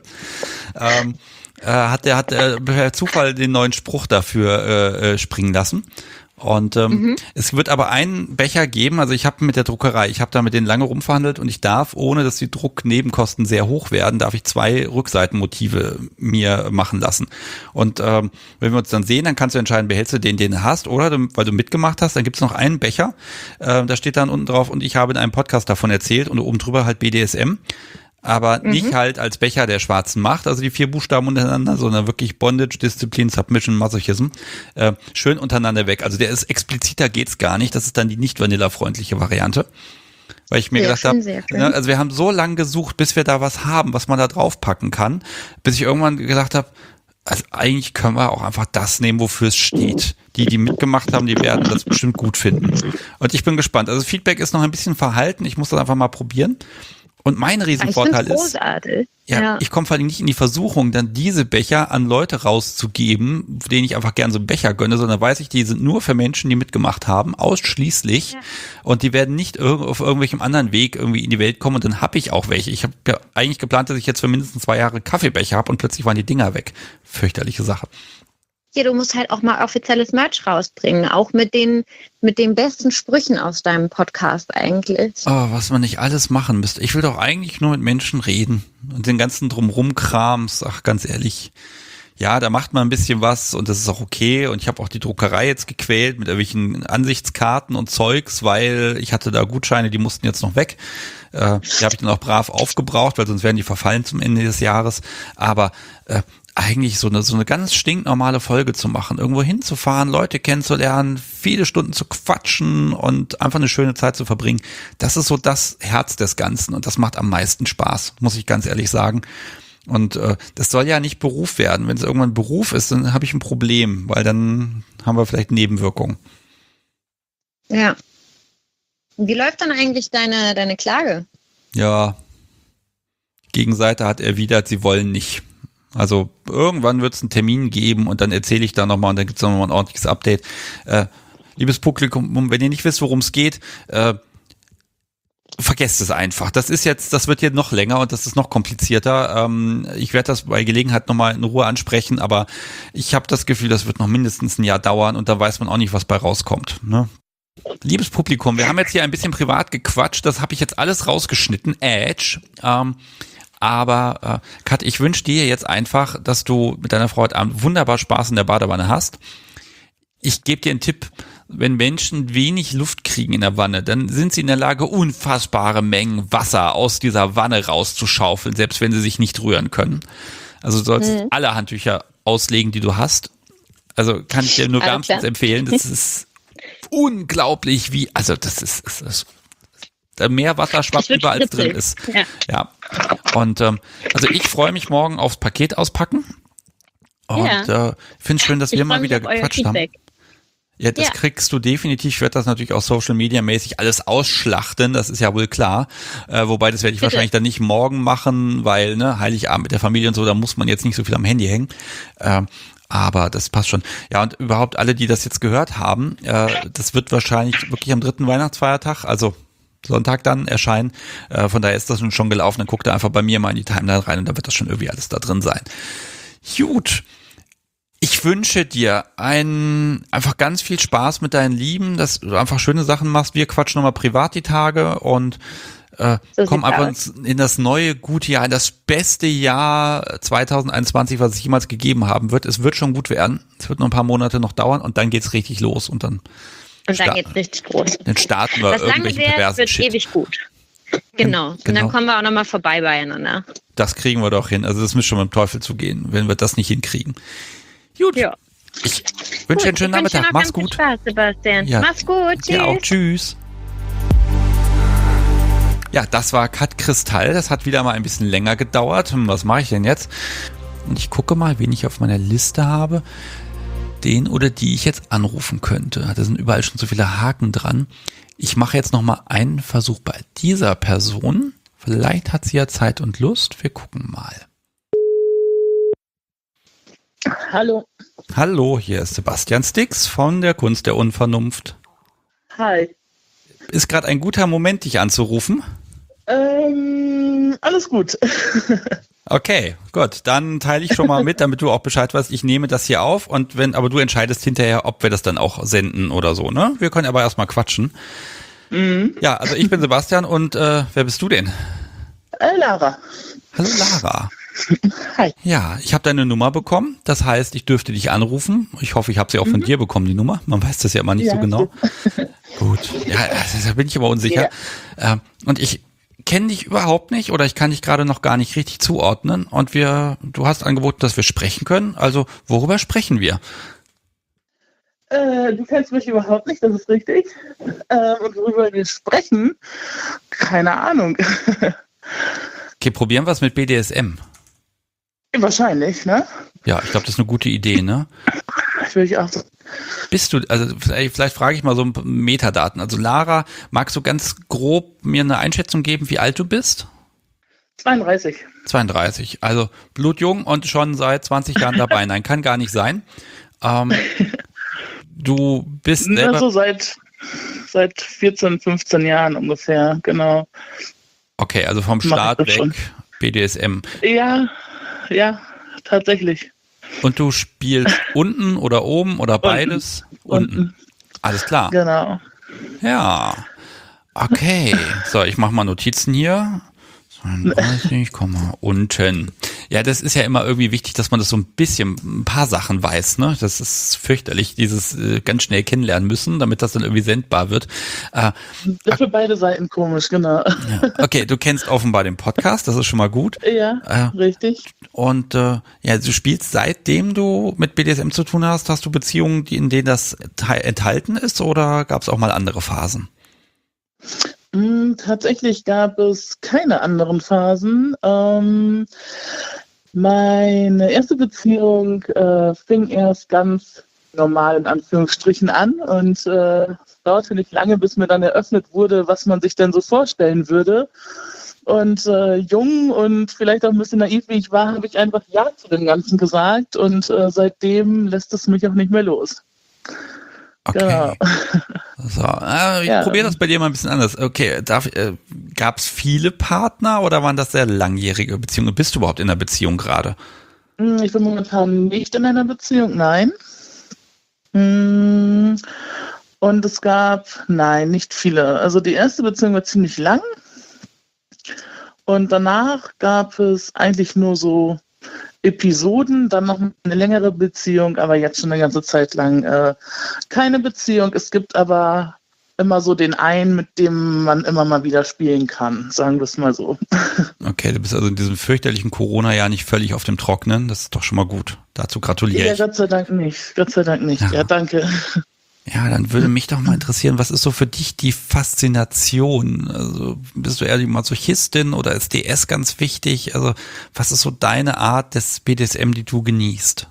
A: hat per Zufall den neuen Spruch dafür springen lassen. Und es wird aber einen Becher geben, also ich habe mit der Druckerei, ich habe da mit denen lange rumverhandelt und ich darf, ohne dass die Drucknebenkosten sehr hoch werden, darf ich 2 Rückseitenmotive mir machen lassen. Und wenn wir uns dann sehen, dann kannst du entscheiden, behältst du den du hast oder weil du mitgemacht hast, dann gibt's noch einen Becher, da steht dann unten drauf und ich habe in einem Podcast davon erzählt und oben drüber halt BDSM. Aber nicht halt als Becher der schwarzen Macht, also die 4 Buchstaben untereinander, sondern wirklich Bondage, Disziplin, Submission, Masochism, schön untereinander weg. Also der ist expliziter geht's gar nicht, das ist dann die nicht vanillafreundliche Variante. Weil ich mir gedacht habe, also wir haben so lange gesucht, bis wir da was haben, was man da draufpacken kann, bis ich irgendwann gedacht habe, also eigentlich können wir auch einfach das nehmen, wofür es steht. Die mitgemacht haben, die werden das bestimmt gut finden. Und ich bin gespannt. Also Feedback ist noch ein bisschen verhalten, ich muss das einfach mal probieren. Und mein Riesenvorteil ist, ich komme vor allem nicht in die Versuchung, dann diese Becher an Leute rauszugeben, denen ich einfach gern so einen Becher gönne, sondern weiß ich, die sind nur für Menschen, die mitgemacht haben, ausschließlich. Ja. Und die werden nicht auf irgendwelchem anderen Weg irgendwie in die Welt kommen und dann habe ich auch welche. Ich habe ja eigentlich geplant, dass ich jetzt für mindestens 2 Jahre Kaffeebecher habe und plötzlich waren die Dinger weg. Fürchterliche Sache.
B: Ja, du musst halt auch mal offizielles Merch rausbringen, auch mit den besten Sprüchen aus deinem Podcast eigentlich.
A: Oh, was man nicht alles machen müsste. Ich will doch eigentlich nur mit Menschen reden und den ganzen Drumrum-Krams, ach ganz ehrlich. Ja, da macht man ein bisschen was und das ist auch okay und ich habe auch die Druckerei jetzt gequält mit irgendwelchen Ansichtskarten und Zeugs, weil ich hatte da Gutscheine, die mussten jetzt noch weg. Die habe ich dann auch brav aufgebraucht, weil sonst wären die verfallen zum Ende des Jahres. Aber eigentlich so eine ganz stinknormale Folge zu machen, irgendwo hinzufahren, Leute kennenzulernen, viele Stunden zu quatschen und einfach eine schöne Zeit zu verbringen, das ist so das Herz des Ganzen und das macht am meisten Spaß, muss ich ganz ehrlich sagen. Und das soll ja nicht Beruf werden. Wenn es irgendwann Beruf ist, dann habe ich ein Problem, weil dann haben wir vielleicht Nebenwirkungen.
B: Ja. Wie läuft dann eigentlich deine Klage?
A: Ja, Gegenseite hat erwidert, sie wollen nicht. Also irgendwann wird es einen Termin geben und dann erzähle ich da nochmal und dann gibt es nochmal ein ordentliches Update. Liebes Publikum, wenn ihr nicht wisst, worum es geht, vergesst es einfach. Das wird jetzt noch länger und das ist noch komplizierter. Ich werde das bei Gelegenheit nochmal in Ruhe ansprechen, aber ich habe das Gefühl, das wird noch mindestens ein Jahr dauern und da weiß man auch nicht, was bei rauskommt. Ne? Liebes Publikum, wir haben jetzt hier ein bisschen privat gequatscht, das habe ich jetzt alles rausgeschnitten. Edge. Aber Kat, ich wünsche dir jetzt einfach, dass du mit deiner Frau heute Abend wunderbar Spaß in der Badewanne hast. Ich gebe dir einen Tipp, wenn Menschen wenig Luft kriegen in der Wanne, dann sind sie in der Lage, unfassbare Mengen Wasser aus dieser Wanne rauszuschaufeln, selbst wenn sie sich nicht rühren können. Also du sollst alle Handtücher auslegen, die du hast. Also kann ich dir nur wärmstens empfehlen. Das ist unglaublich, das mehr Wasser schwappt überall drin ist. Ja. Und also ich freue mich morgen aufs Paket auspacken. Und finde es schön, dass wir mal wieder gequatscht haben. Ja, das kriegst du definitiv. Ich werde das natürlich auch Social Media mäßig alles ausschlachten, das ist ja wohl klar. Wobei, das werde ich wahrscheinlich dann nicht morgen machen, weil Heiligabend mit der Familie und so, da muss man jetzt nicht so viel am Handy hängen. Aber das passt schon. Ja, und überhaupt alle, die das jetzt gehört haben, das wird wahrscheinlich wirklich am 3. Weihnachtsfeiertag, also Sonntag dann erscheinen. Von daher ist das nun schon gelaufen. Dann guckt ihr einfach bei mir mal in die Timeline rein und da wird das schon irgendwie alles da drin sein. Gut. Ich wünsche dir einfach ganz viel Spaß mit deinen Lieben, dass du einfach schöne Sachen machst. Wir quatschen nochmal privat die Tage und kommen einfach in das neue, gute Jahr, in das beste Jahr 2021, was es jemals gegeben haben wird. Es wird schon gut werden. Es wird noch ein paar Monate noch dauern und dann geht's richtig los und dann
B: geht's richtig groß.
A: Dann starten wir irgendwelchen perversen
B: wird
A: Shit.
B: Ewig gut. Genau. Und dann kommen wir auch nochmal vorbei beieinander. Das
A: kriegen wir doch hin. Also das müsste schon mit dem Teufel zugehen, wenn wir das nicht hinkriegen. Gut. Ja. Ich wünsche dir einen schönen Nachmittag. Mach's gut.
B: Spaß, Sebastian.
A: Ja.
B: Mach's gut. Tschüss.
A: Ja, auch tschüss. Ja, das war Kat Kristall. Das hat wieder mal ein bisschen länger gedauert. Was mache ich denn jetzt? Und ich gucke mal, wen ich auf meiner Liste habe. Den oder die ich jetzt anrufen könnte. Da sind überall schon so viele Haken dran. Ich mache jetzt noch mal einen Versuch bei dieser Person. Vielleicht hat sie ja Zeit und Lust. Wir gucken mal.
C: Hallo.
A: Hallo, hier ist Sebastian Stix von der Kunst der Unvernunft.
C: Hi.
A: Ist gerade ein guter Moment, dich anzurufen?
C: Alles gut.
A: Okay, gut. Dann teile ich schon mal mit, damit du auch Bescheid weißt. Ich nehme das hier auf aber du entscheidest hinterher, ob wir das dann auch senden oder so, ne? Wir können aber erstmal quatschen. Mhm. Ja, also ich bin Sebastian und wer bist du denn?
C: Lara.
A: Hallo Lara.
C: Hi.
A: Ja, ich habe deine Nummer bekommen. Das heißt, ich dürfte dich anrufen. Ich hoffe, ich habe sie auch von dir bekommen, die Nummer. Man weiß das ja immer nicht so genau. Gut. Ja, da bin ich aber unsicher. Ja. Und ich kenne dich überhaupt nicht oder ich kann dich gerade noch gar nicht richtig zuordnen. Und du hast angeboten, dass wir sprechen können. Also, worüber sprechen wir?
C: Du kennst mich überhaupt nicht, das ist richtig. Und worüber wir sprechen? Keine Ahnung.
A: Okay, probieren wir es mit BDSM.
C: Wahrscheinlich, ne?
A: Ja, ich glaube, das ist eine gute Idee, ne?
C: Das würde ich auch so.
A: Bist du, also vielleicht frage ich mal so ein paar Metadaten. Also Lara, magst du ganz grob mir eine Einschätzung geben, wie alt du bist?
C: 32.
A: 32, also blutjung und schon seit 20 Jahren dabei. Nein, kann gar nicht sein. Du bist selber...
C: Also seit 14, 15 Jahren ungefähr, genau.
A: Okay, also vom Start weg schon. BDSM.
C: Ja, tatsächlich.
A: Und du spielst unten oder oben oder beides? Unten. Alles klar.
C: Genau.
A: Ja. Okay. So, ich mache mal Notizen hier. 32, unten. Ja, das ist ja immer irgendwie wichtig, dass man das so ein paar Sachen weiß, ne? Das ist fürchterlich, dieses ganz schnell kennenlernen müssen, damit das dann irgendwie sendbar wird.
C: Das ist für beide Seiten komisch, genau.
A: Ja. Okay, du kennst offenbar den Podcast, das ist schon mal gut.
C: Ja, richtig.
A: Und du spielst, seitdem du mit BDSM zu tun hast du Beziehungen, in denen das enthalten ist, oder gab es auch mal andere Phasen?
C: Tatsächlich gab es keine anderen Phasen. Meine erste Beziehung fing erst ganz normal in Anführungsstrichen an und es dauerte nicht lange, bis mir dann eröffnet wurde, was man sich denn so vorstellen würde. Und jung und vielleicht auch ein bisschen naiv, wie ich war, habe ich einfach Ja zu dem Ganzen gesagt und seitdem lässt es mich auch nicht mehr los.
A: Okay. Genau. So, ich probiere das bei dir mal ein bisschen anders. Okay, gab es viele Partner oder waren das sehr langjährige Beziehungen? Bist du überhaupt in einer Beziehung gerade?
C: Ich bin momentan nicht in einer Beziehung, nein. Und es gab, nicht viele. Also die erste Beziehung war ziemlich lang Und danach gab es eigentlich nur so Episoden, dann noch eine längere Beziehung, aber jetzt schon eine ganze Zeit lang keine Beziehung. Es gibt aber immer so den einen, mit dem man immer mal wieder spielen kann, sagen wir es mal so.
A: Okay, du bist also in diesem fürchterlichen Corona-Jahr nicht völlig auf dem Trocknen. Das ist doch schon mal gut. Dazu gratuliere
C: Ja,
A: ich.
C: Gott sei Dank nicht. Gott sei Dank nicht. Ja, danke.
A: Ja, dann würde mich doch mal interessieren, was ist so für dich die Faszination? Also bist du eher die Masochistin oder ist DS ganz wichtig? Also was ist so deine Art des BDSM, die du genießt?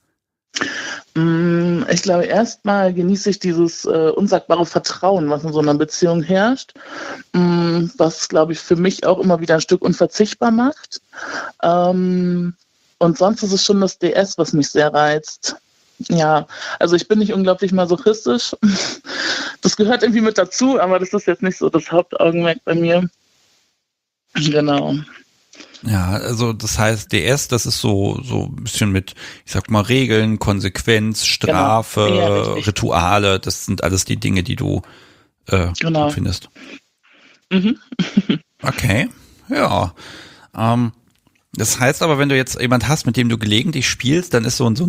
C: Ich glaube, erstmal genieße ich dieses unsagbare Vertrauen, was in so einer Beziehung herrscht, was, glaube ich, für mich auch immer wieder ein Stück unverzichtbar macht. Und sonst ist es schon das DS, was mich sehr reizt. Ja, also ich bin nicht unglaublich masochistisch. Das gehört irgendwie mit dazu, aber das ist jetzt nicht so das Hauptaugenmerk bei mir. Genau.
A: Ja, also das heißt, DS, das ist so ein bisschen mit, ich sag mal, Regeln, Konsequenz, Strafe,
C: genau. Ja,
A: Rituale, das sind alles die Dinge, die du
C: genau.
A: gut findest.
C: Mhm.
A: Okay, ja. Das heißt aber, wenn du jetzt jemand hast, mit dem du gelegentlich spielst, dann ist so ein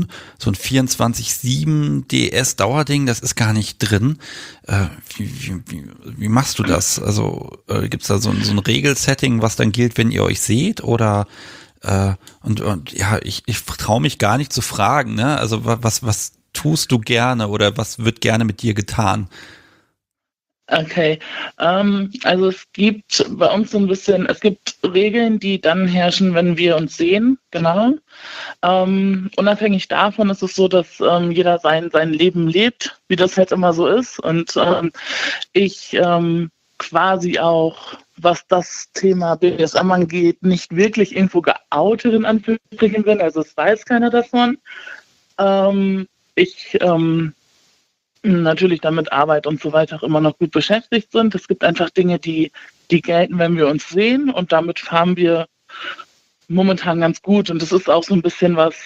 A: 24/7 DS-Dauerding, das ist gar nicht drin. Wie machst du das? Also gibt's da so ein Regelsetting, was dann gilt, wenn ihr euch seht? Oder und ja, ich traue mich gar nicht zu fragen, ne? Also was tust du gerne oder was wird gerne mit dir getan?
C: Okay, also es gibt bei uns so ein bisschen, es gibt Regeln, die dann herrschen, wenn wir uns sehen, genau. Unabhängig davon ist es so, dass jeder sein Leben lebt, wie das halt immer so ist. Und ich quasi auch, was das Thema BDSM angeht, nicht wirklich irgendwo geoutet in Anführungsstrichen bin, also es weiß keiner davon. Ich natürlich damit Arbeit und so weiter auch immer noch gut beschäftigt sind. Es gibt einfach Dinge, die gelten, wenn wir uns sehen, und damit fahren wir momentan ganz gut. Und das ist auch so ein bisschen was,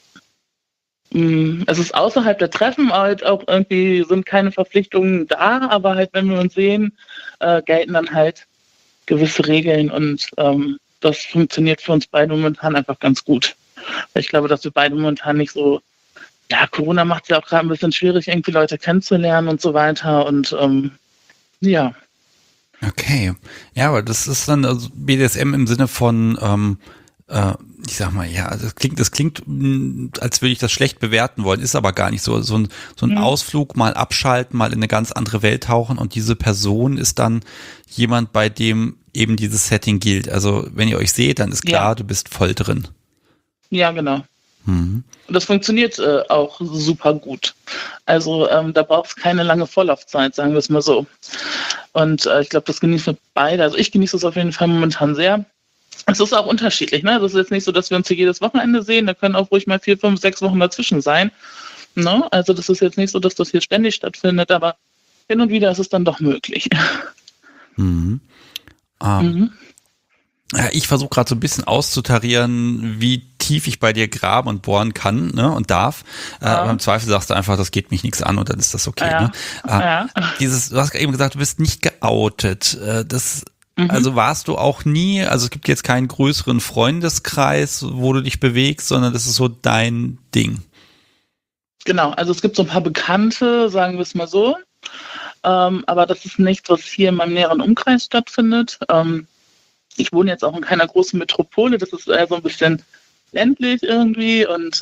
C: es ist außerhalb der Treffen halt auch irgendwie, sind keine Verpflichtungen da, aber halt, wenn wir uns sehen, gelten dann halt gewisse Regeln, und das funktioniert für uns beide momentan einfach ganz gut. Ich glaube, dass wir beide momentan nicht so, ja, Corona macht es ja auch gerade ein bisschen schwierig, irgendwie Leute kennenzulernen und so weiter, und ja.
A: Okay, ja, aber das ist dann also BDSM im Sinne von, ich sag mal, ja, das klingt, als würde ich das schlecht bewerten wollen, ist aber gar nicht so. So ein Ausflug, mal abschalten, mal in eine ganz andere Welt tauchen, und diese Person ist dann jemand, bei dem eben dieses Setting gilt. Also wenn ihr euch seht, dann ist klar, du bist voll drin. Ja,
C: genau. Und das funktioniert auch super gut. Also da braucht es keine lange Vorlaufzeit, sagen wir es mal so. Und ich glaube, das genießen wir beide. Also ich genieße es auf jeden Fall momentan sehr. Es ist auch unterschiedlich, ne? Das ist jetzt nicht so, dass wir uns hier jedes Wochenende sehen. Da können auch ruhig mal 4, 5, 6 Wochen dazwischen sein. Ne? Also das ist jetzt nicht so, dass das hier ständig stattfindet, aber hin und wieder ist es dann doch möglich.
A: Ja, ich versuche gerade so ein bisschen auszutarieren, wie tief ich bei dir graben und bohren kann, ne, und darf. Aber im Zweifel sagst du einfach, das geht mich nichts an, und dann ist das okay.
C: Ja.
A: Ne? Du hast eben gesagt, du bist nicht geoutet. Also warst du auch nie, also es gibt jetzt keinen größeren Freundeskreis, wo du dich bewegst, sondern das ist so dein Ding.
C: Genau, also es gibt so ein paar Bekannte, sagen wir es mal so. Aber das ist nichts, was hier in meinem näheren Umkreis stattfindet. Ich wohne jetzt auch in keiner großen Metropole, das ist eher so ein bisschen ländlich irgendwie, und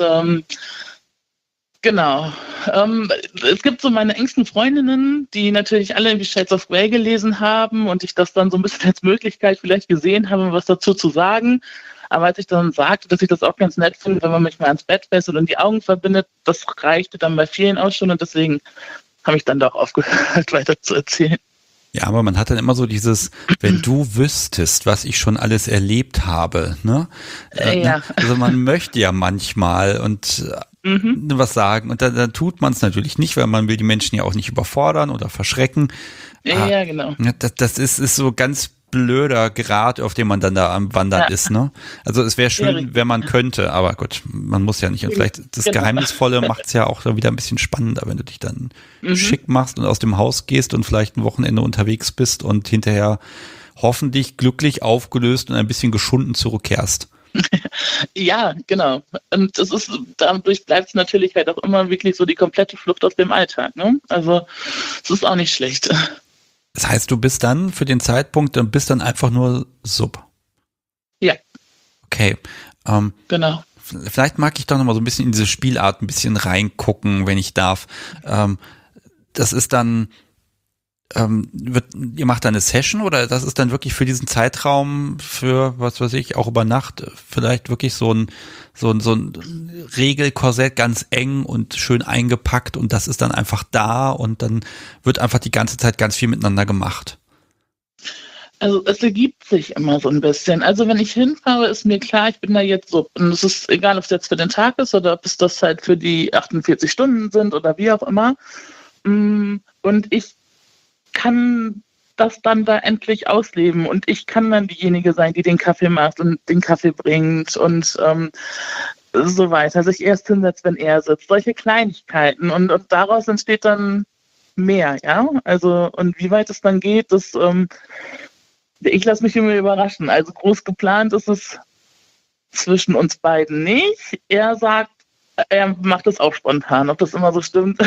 C: genau. Es gibt so meine engsten Freundinnen, die natürlich alle irgendwie Shades of Grey gelesen haben und ich das dann so ein bisschen als Möglichkeit vielleicht gesehen habe, was dazu zu sagen. Aber als ich dann sagte, dass ich das auch ganz nett finde, wenn man mich mal ans Bett fesselt und die Augen verbindet, das reichte dann bei vielen auch schon, und deswegen habe ich dann doch aufgehört, weiter zu erzählen.
A: Ja, aber man hat dann immer so dieses, wenn du wüsstest, was ich schon alles erlebt habe, ne?
C: Ja.
A: Also man möchte ja manchmal was sagen, und dann tut man es natürlich nicht, weil man will die Menschen ja auch nicht überfordern oder verschrecken.
C: Ja, genau.
A: Das ist so ganz blöder Grat, auf dem man dann da am Wandern ist, ne? Also es wäre schön, wenn man könnte, aber gut, man muss ja nicht. Und vielleicht das Geheimnisvolle macht es ja auch wieder ein bisschen spannender, wenn du dich dann schick machst und aus dem Haus gehst und vielleicht ein Wochenende unterwegs bist und hinterher hoffentlich glücklich aufgelöst und ein bisschen geschunden zurückkehrst.
C: Ja, genau. Und dadurch bleibt es natürlich halt auch immer wirklich so die komplette Flucht aus dem Alltag, ne? Also, es ist auch nicht schlecht.
A: Das heißt, du bist dann für den Zeitpunkt, bist dann einfach nur Sub.
C: Ja.
A: Okay.
C: Genau.
A: Vielleicht mag ich doch noch mal so ein bisschen in diese Spielart ein bisschen reingucken, wenn ich darf. Das ist dann, ihr macht dann eine Session oder das ist dann wirklich für diesen Zeitraum, für was weiß ich, auch über Nacht vielleicht wirklich so ein Regelkorsett ganz eng und schön eingepackt und das ist dann einfach da und dann wird einfach die ganze Zeit ganz viel miteinander gemacht.
C: Also es ergibt sich immer so ein bisschen. Also wenn ich hinfahre, ist mir klar, ich bin da jetzt so. Und es ist egal, ob es jetzt für den Tag ist oder ob es das halt für die 48 Stunden sind oder wie auch immer. Und ich kann das dann da endlich ausleben und ich kann dann diejenige sein, die den Kaffee macht und den Kaffee bringt und so weiter, sich erst hinsetzt, wenn er sitzt, solche Kleinigkeiten und daraus entsteht dann mehr, ja, also und wie weit es dann geht, ich lasse mich immer überraschen, also groß geplant ist es zwischen uns beiden nicht, er sagt, er macht es auch spontan, ob das immer so stimmt.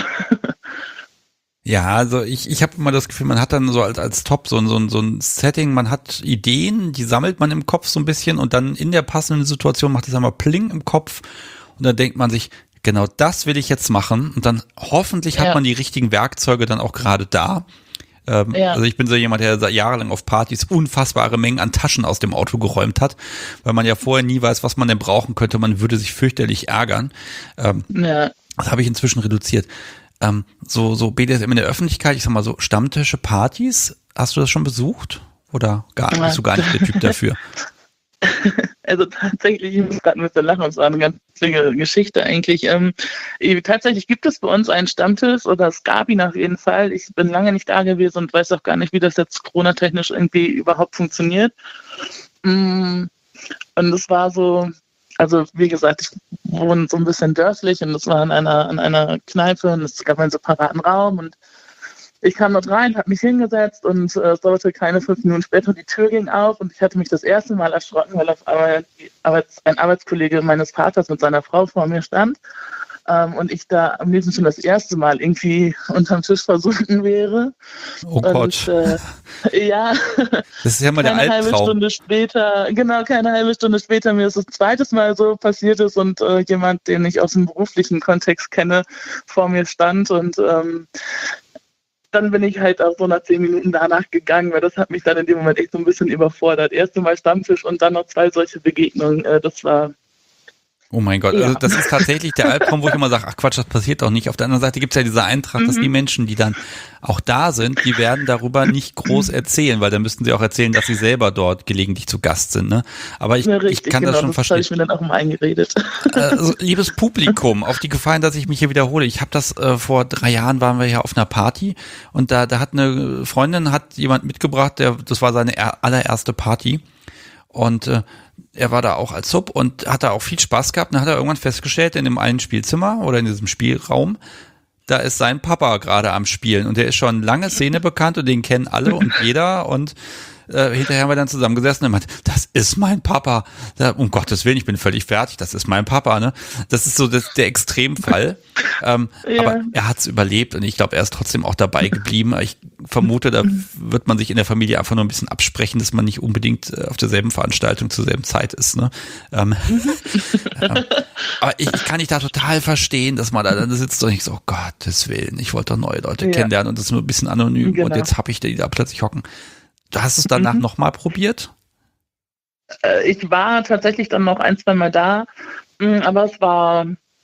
A: Ja, also ich habe immer das Gefühl, man hat dann so als Top so ein Setting, man hat Ideen, die sammelt man im Kopf so ein bisschen und dann in der passenden Situation macht es einmal Pling im Kopf und dann denkt man sich, genau das will ich jetzt machen und dann hoffentlich hat man die richtigen Werkzeuge dann auch gerade da. Also ich bin so jemand, der jahrelang auf Partys unfassbare Mengen an Taschen aus dem Auto geräumt hat, weil man ja vorher nie weiß, was man denn brauchen könnte, man würde sich fürchterlich ärgern. Das habe ich inzwischen reduziert. So BDSM in der Öffentlichkeit, ich sag mal so Stammtische, Partys, hast du das schon besucht? Oder bist du gar nicht der Typ dafür?
C: Also tatsächlich, ich muss gerade ein bisschen lachen, es war eine ganz lustige Geschichte eigentlich. Tatsächlich gibt es bei uns einen Stammtisch oder es gab ihn auf jeden Fall. Ich bin lange nicht da gewesen und weiß auch gar nicht, wie das jetzt Corona-technisch irgendwie überhaupt funktioniert. Und es war so, also wie gesagt, ich wohne so ein bisschen dörflich und es war in einer Kneipe und es gab einen separaten Raum und ich kam dort rein, habe mich hingesetzt und es dauerte keine 5 Minuten später, die Tür ging auf und ich hatte mich das erste Mal erschrocken, weil auf einmal ein Arbeitskollege meines Vaters mit seiner Frau vor mir stand und ich da am liebsten schon das erste Mal irgendwie unterm Tisch versunken wäre.
A: Oh Gott.
C: Ja.
A: Das ist ja mal der Albtraum.
C: Keine halbe Stunde später mir ist das zweites Mal so passiert ist und jemand, den ich aus dem beruflichen Kontext kenne, vor mir stand und dann bin ich halt auch so nach 10 Minuten danach gegangen, weil das hat mich dann in dem Moment echt so ein bisschen überfordert. Erste Mal Stammtisch und dann noch 2 solche Begegnungen. Das war...
A: Oh mein Gott, also das ist tatsächlich der Albtraum, wo ich immer sage, ach Quatsch, das passiert doch nicht. Auf der anderen Seite gibt es ja diese Eintracht, dass die Menschen, die dann auch da sind, die werden darüber nicht groß erzählen, weil dann müssten sie auch erzählen, dass sie selber dort gelegentlich zu Gast sind. Ne? Aber ich kann das schon verstehen.
C: Das habe ich mir dann auch mal eingeredet.
A: Also, liebes Publikum, auf die Gefallen, dass ich mich hier wiederhole. Ich habe das vor 3 Jahren waren wir ja auf einer Party und da hat eine Freundin, hat jemand mitgebracht, das war seine allererste Party und er war da auch als Sub und hat da auch viel Spaß gehabt. Dann hat er irgendwann festgestellt, in dem einen Spielzimmer oder in diesem Spielraum, da ist sein Papa gerade am Spielen und der ist schon lange Szene bekannt und den kennen alle und jeder und hinterher haben wir dann zusammengesessen und meint, das ist mein Papa. Um Gottes Willen, ich bin völlig fertig, das ist mein Papa. Ne? Das ist so der Extremfall. Aber er hat es überlebt und ich glaube, er ist trotzdem auch dabei geblieben. Ich vermute, da wird man sich in der Familie einfach nur ein bisschen absprechen, dass man nicht unbedingt auf derselben Veranstaltung zur selben Zeit ist. Ne? Aber ich kann dich da total verstehen, dass man da dann sitzt und ich so, oh Gottes Willen, ich wollte doch neue Leute kennenlernen und das ist nur ein bisschen anonym und jetzt habe ich die da plötzlich hocken. Du hast es danach nochmal probiert?
C: Ich war tatsächlich dann noch 1, 2 Mal da, aber es war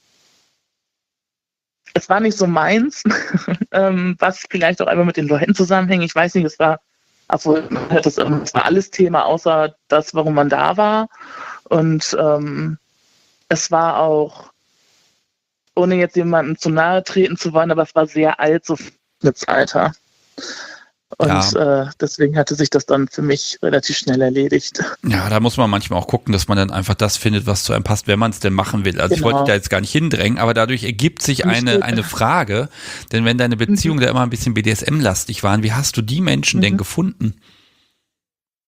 C: nicht so meins, was vielleicht auch einfach mit den Leuten zusammenhängt. Ich weiß nicht, es war alles Thema, außer das, warum man da war. Und es war auch, ohne jetzt jemandem zu nahe treten zu wollen, aber es war sehr alt, so mit Alter. Und deswegen hatte sich das dann für mich relativ schnell erledigt.
A: Ja, da muss man manchmal auch gucken, dass man dann einfach das findet, was zu einem passt, wenn man es denn machen will. Also ich wollte da jetzt gar nicht hindrängen, aber dadurch ergibt sich eine Frage, denn wenn deine Beziehungen da immer ein bisschen BDSM-lastig waren, wie hast du die Menschen denn gefunden?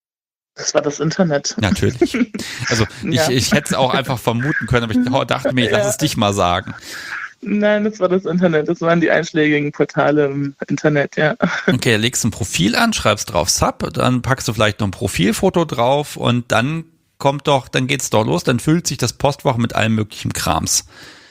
C: Das war das Internet.
A: Natürlich. Also
C: Ja.
A: ich hätte es auch einfach vermuten können, aber ich dachte mir, ich lass es dich mal sagen.
C: Nein, das war das Internet. Das waren die einschlägigen Portale im Internet, ja.
A: Okay, legst ein Profil an, schreibst drauf Sub, dann packst du vielleicht noch ein Profilfoto drauf und dann geht's doch los, dann füllt sich das Postfach mit allem möglichen Krams.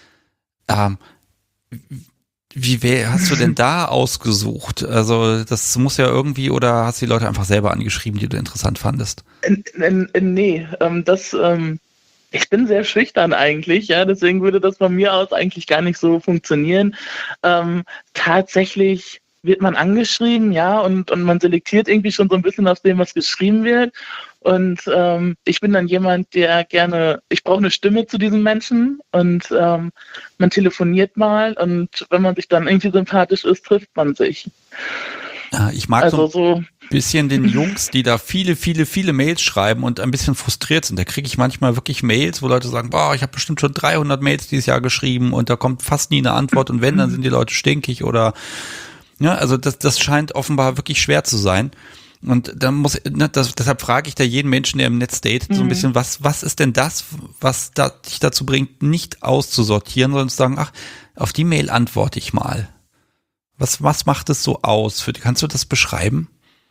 A: Hast du denn da ausgesucht? Also das muss ja irgendwie, oder hast du die Leute einfach selber angeschrieben, die du interessant fandest?
C: Nee, ich bin sehr schüchtern eigentlich, ja, deswegen würde das von mir aus eigentlich gar nicht so funktionieren. Tatsächlich wird man angeschrieben, ja, und man selektiert irgendwie schon so ein bisschen aus dem, was geschrieben wird. Und ich bin dann jemand, ich brauche eine Stimme zu diesem Menschen und man telefoniert mal und wenn man sich dann irgendwie sympathisch ist, trifft man sich.
A: Ja, ich mag
C: Also
A: so ein bisschen den Jungs, die da viele Mails schreiben und ein bisschen frustriert sind. Da kriege ich manchmal wirklich Mails, wo Leute sagen, boah, ich habe bestimmt schon 300 Mails dieses Jahr geschrieben und da kommt fast nie eine Antwort und wenn, dann sind die Leute stinkig oder ja, also das scheint offenbar wirklich schwer zu sein. Und dann deshalb frage ich da jeden Menschen, der im Netz datet, so ein bisschen, was ist denn das, was dich dazu bringt, nicht auszusortieren, sondern zu sagen, ach, auf die Mail antworte ich mal. Was macht es so aus? Kannst du das beschreiben?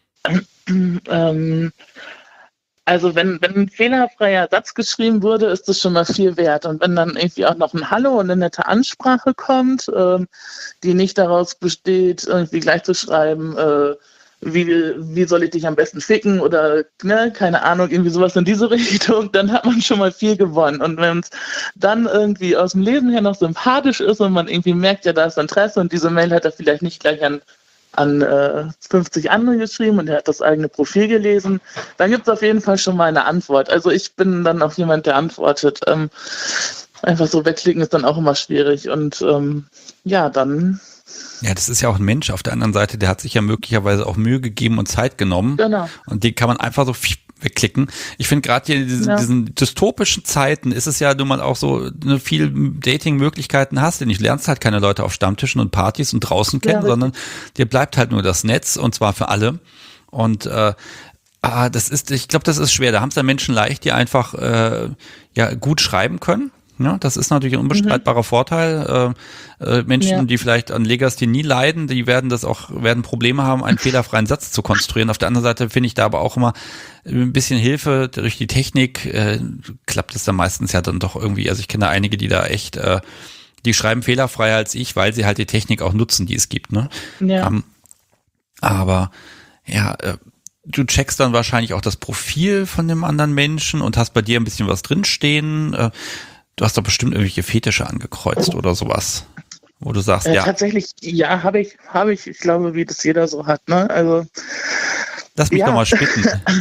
C: Also wenn ein fehlerfreier Satz geschrieben wurde, ist das schon mal viel wert. Und wenn dann irgendwie auch noch ein Hallo und eine nette Ansprache kommt, die nicht daraus besteht, irgendwie gleich zu schreiben, wie soll ich dich am besten ficken oder ne, keine Ahnung, irgendwie sowas in diese Richtung, dann hat man schon mal viel gewonnen. Und wenn es dann irgendwie aus dem Lesen her noch sympathisch ist und man irgendwie merkt, ja, da ist Interesse und diese Mail hat er vielleicht nicht gleich an 50 andere geschrieben und er hat das eigene Profil gelesen, dann gibt es auf jeden Fall schon mal eine Antwort. Also ich bin dann auch jemand, der antwortet. Einfach so wegklicken ist dann auch immer schwierig und dann...
A: Ja, das ist ja auch ein Mensch auf der anderen Seite, der hat sich ja möglicherweise auch Mühe gegeben und Zeit genommen.
C: Genau.
A: Und die kann man einfach so wegklicken. Ich finde gerade hier in diesen dystopischen Zeiten ist es ja nun mal auch so, viel Dating-Möglichkeiten hast, denn du lernst halt keine Leute auf Stammtischen und Partys und draußen kennen, sondern dir bleibt halt nur das Netz und zwar für alle. Und ich glaube, das ist schwer. Da haben es dann Menschen leicht, die einfach gut schreiben können. Ja, das ist natürlich ein unbestreitbarer Vorteil. Menschen, die vielleicht an Legasthenie leiden, die werden Probleme haben, einen fehlerfreien Satz zu konstruieren. Auf der anderen Seite finde ich da aber auch immer ein bisschen Hilfe durch die Technik. Klappt es dann meistens ja dann doch irgendwie. Also ich kenne da einige, die da echt, die schreiben fehlerfreier als ich, weil sie halt die Technik auch nutzen, die es gibt. Ne?
C: Ja.
A: Aber ja, du checkst dann wahrscheinlich auch das Profil von dem anderen Menschen und hast bei dir ein bisschen was drinstehen. Du hast doch bestimmt irgendwelche Fetische angekreuzt oder sowas, wo du sagst, ja.
C: Tatsächlich, ja, habe ich. Ich glaube, wie das jeder so hat, ne? Also.
A: Lass mich doch mal spicken.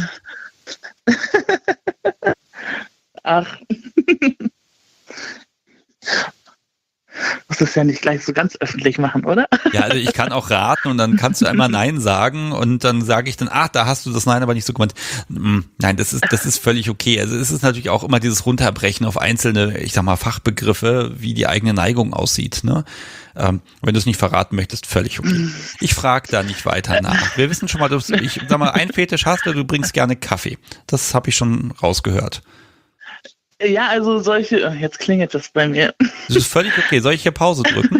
C: Ach. Muss das ja nicht gleich so ganz öffentlich machen, oder?
A: Ja, also ich kann auch raten und dann kannst du einmal Nein sagen und dann sage ich dann, da hast du das Nein aber nicht so gemeint. Nein, das ist völlig okay. Also es ist natürlich auch immer dieses Runterbrechen auf einzelne, ich sag mal, Fachbegriffe, wie die eigene Neigung aussieht, ne? Wenn du es nicht verraten möchtest, völlig okay. Ich frage da nicht weiter nach. Wir wissen schon mal, ich sag mal, ein Fetisch hast du bringst gerne Kaffee. Das habe ich schon rausgehört.
C: Ja, also jetzt klingelt das bei mir.
A: Das ist völlig okay. Soll ich hier Pause drücken?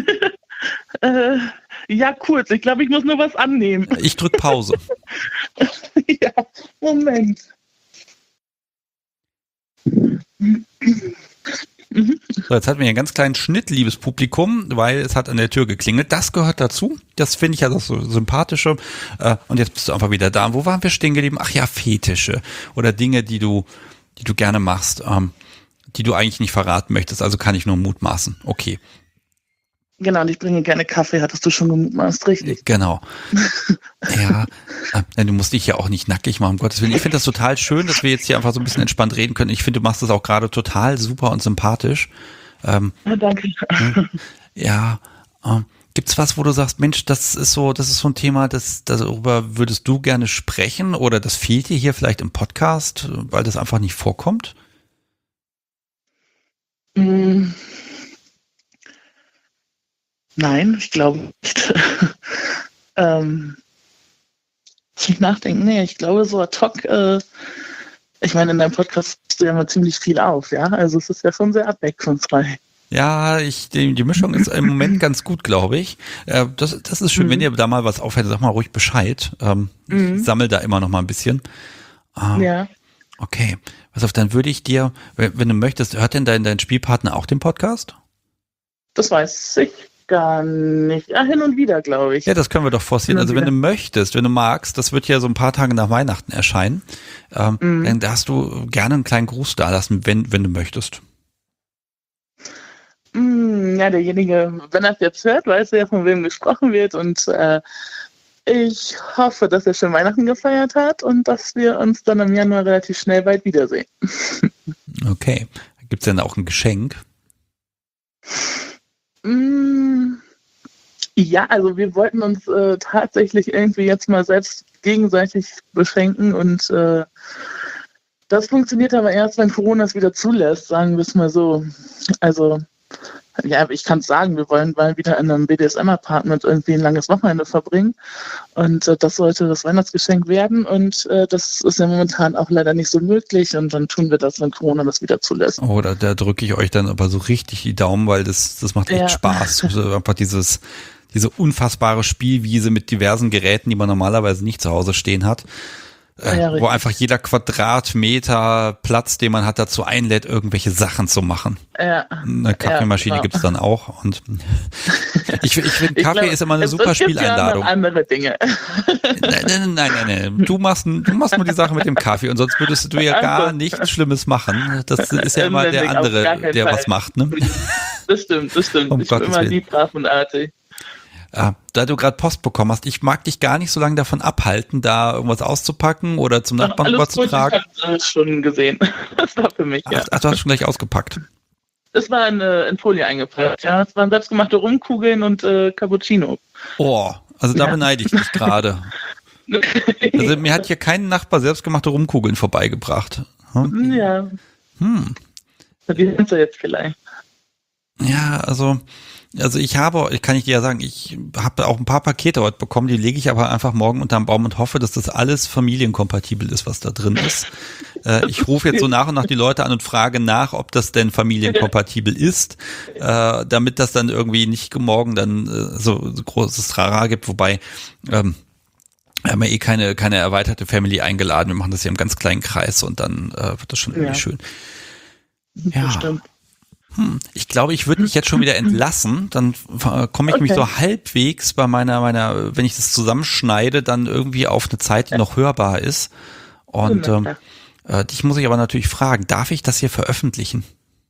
C: Ja, kurz. Ich glaube, ich muss nur was annehmen.
A: Ich drücke Pause.
C: Ja, Moment.
A: So, jetzt hatten wir hier einen ganz kleinen Schnitt, liebes Publikum, weil es hat an der Tür geklingelt. Das gehört dazu. Das finde ich ja das so Sympathische. Und jetzt bist du einfach wieder da. Wo waren wir stehen geblieben? Ach ja, Fetische. Oder Dinge, die du gerne machst, die du eigentlich nicht verraten möchtest. Also kann ich nur mutmaßen. Okay.
C: Genau, und ich bringe gerne Kaffee, hattest du schon gemutmaßt, richtig?
A: Genau. Ja, du musst dich ja auch nicht nackig machen, um Gottes Willen. Ich finde das total schön, dass wir jetzt hier einfach so ein bisschen entspannt reden können. Ich finde, du machst das auch gerade total super und sympathisch.
C: Ja, danke.
A: Ja, gibt's was, wo du sagst, Mensch, das ist so ein Thema, darüber würdest du gerne sprechen oder das fehlt dir hier vielleicht im Podcast, weil das einfach nicht vorkommt?
C: Nein, ich glaube nicht. Muss ich nachdenken? Nee, ich glaube so ad hoc Ich meine, in deinem Podcast hast du ja mal ziemlich viel auf, ja? Also es ist ja schon sehr abwechslungsreich.
A: Ja, die Mischung ist im Moment ganz gut, glaube ich. Das ist schön, wenn ihr da mal was auffällt, sag mal ruhig Bescheid. Ich sammle da immer noch mal ein bisschen.
C: Ja.
A: Okay, pass auf, dann würde ich dir, wenn du möchtest, hört denn dein Spielpartner auch den Podcast?
C: Das weiß ich gar nicht. Hin und wieder, glaube ich.
A: Ja, das können wir doch forcieren. Also wenn du möchtest, wenn du magst, das wird ja so ein paar Tage nach Weihnachten erscheinen, dann darfst du gerne einen kleinen Gruß da lassen, wenn du möchtest.
C: Ja, derjenige, wenn er es jetzt hört, weiß er ja, von wem gesprochen wird und ich hoffe, dass er schon Weihnachten gefeiert hat und dass wir uns dann im Januar relativ schnell bald wiedersehen.
A: Okay. Gibt es denn auch ein Geschenk?
C: Ja, also wir wollten uns tatsächlich irgendwie jetzt mal selbst gegenseitig beschenken und das funktioniert aber erst, wenn Corona es wieder zulässt, sagen wir es mal so. Also ja, ich kann es sagen, wir wollen mal wieder in einem BDSM-Apartment irgendwie ein langes Wochenende verbringen und das sollte das Weihnachtsgeschenk werden und das ist ja momentan auch leider nicht so möglich und dann tun wir das, wenn Corona das wieder zulässt.
A: Oh, da drücke ich euch dann aber so richtig die Daumen, weil das macht echt Spaß. Also einfach diese unfassbare Spielwiese mit diversen Geräten, die man normalerweise nicht zu Hause stehen hat. Wo einfach jeder Quadratmeter Platz, den man hat, dazu einlädt, irgendwelche Sachen zu machen. Ja. Eine Kaffeemaschine gibt's dann auch. Und ich finde, Kaffee ist immer eine super Spieleinladung.
C: Ja andere Dinge.
A: Nein. Du machst nur die Sache mit dem Kaffee und sonst würdest du ja gar nichts Schlimmes machen. Das ist ja immer der andere, der was macht. Ne?
C: Das stimmt. Ich bin immer lieb, brav und artig.
A: Da du gerade Post bekommen hast, ich mag dich gar nicht so lange davon abhalten, da irgendwas auszupacken oder zum Nachbarn überzutragen.
C: Ich habe schon gesehen. Das war für mich, ja.
A: Ach, du hast schon gleich ausgepackt.
C: Es war in Folie eingepackt, ja. Es waren selbstgemachte Rumkugeln und Cappuccino.
A: Oh, also da beneide ich dich gerade. Also mir hat hier kein Nachbar selbstgemachte Rumkugeln vorbeigebracht.
C: Ja. Die sind sie jetzt vielleicht.
A: Ja, also kann ich dir ja sagen, ich habe auch ein paar Pakete heute bekommen, die lege ich aber einfach morgen unterm Baum und hoffe, dass das alles familienkompatibel ist, was da drin ist. Ich rufe jetzt so nach und nach die Leute an und frage nach, ob das denn familienkompatibel ist, damit das dann irgendwie nicht morgen dann so großes Trara gibt, wobei wir haben ja keine erweiterte Family eingeladen, wir machen das hier im ganz kleinen Kreis und dann wird das schon irgendwie schön. Ja. Stimmt. Ich glaube, ich würde mich jetzt schon wieder entlassen. Dann komme ich mich so halbwegs bei meiner, wenn ich das zusammenschneide, dann irgendwie auf eine Zeit, die noch hörbar ist. Und dich muss ich aber natürlich fragen, darf ich das hier veröffentlichen?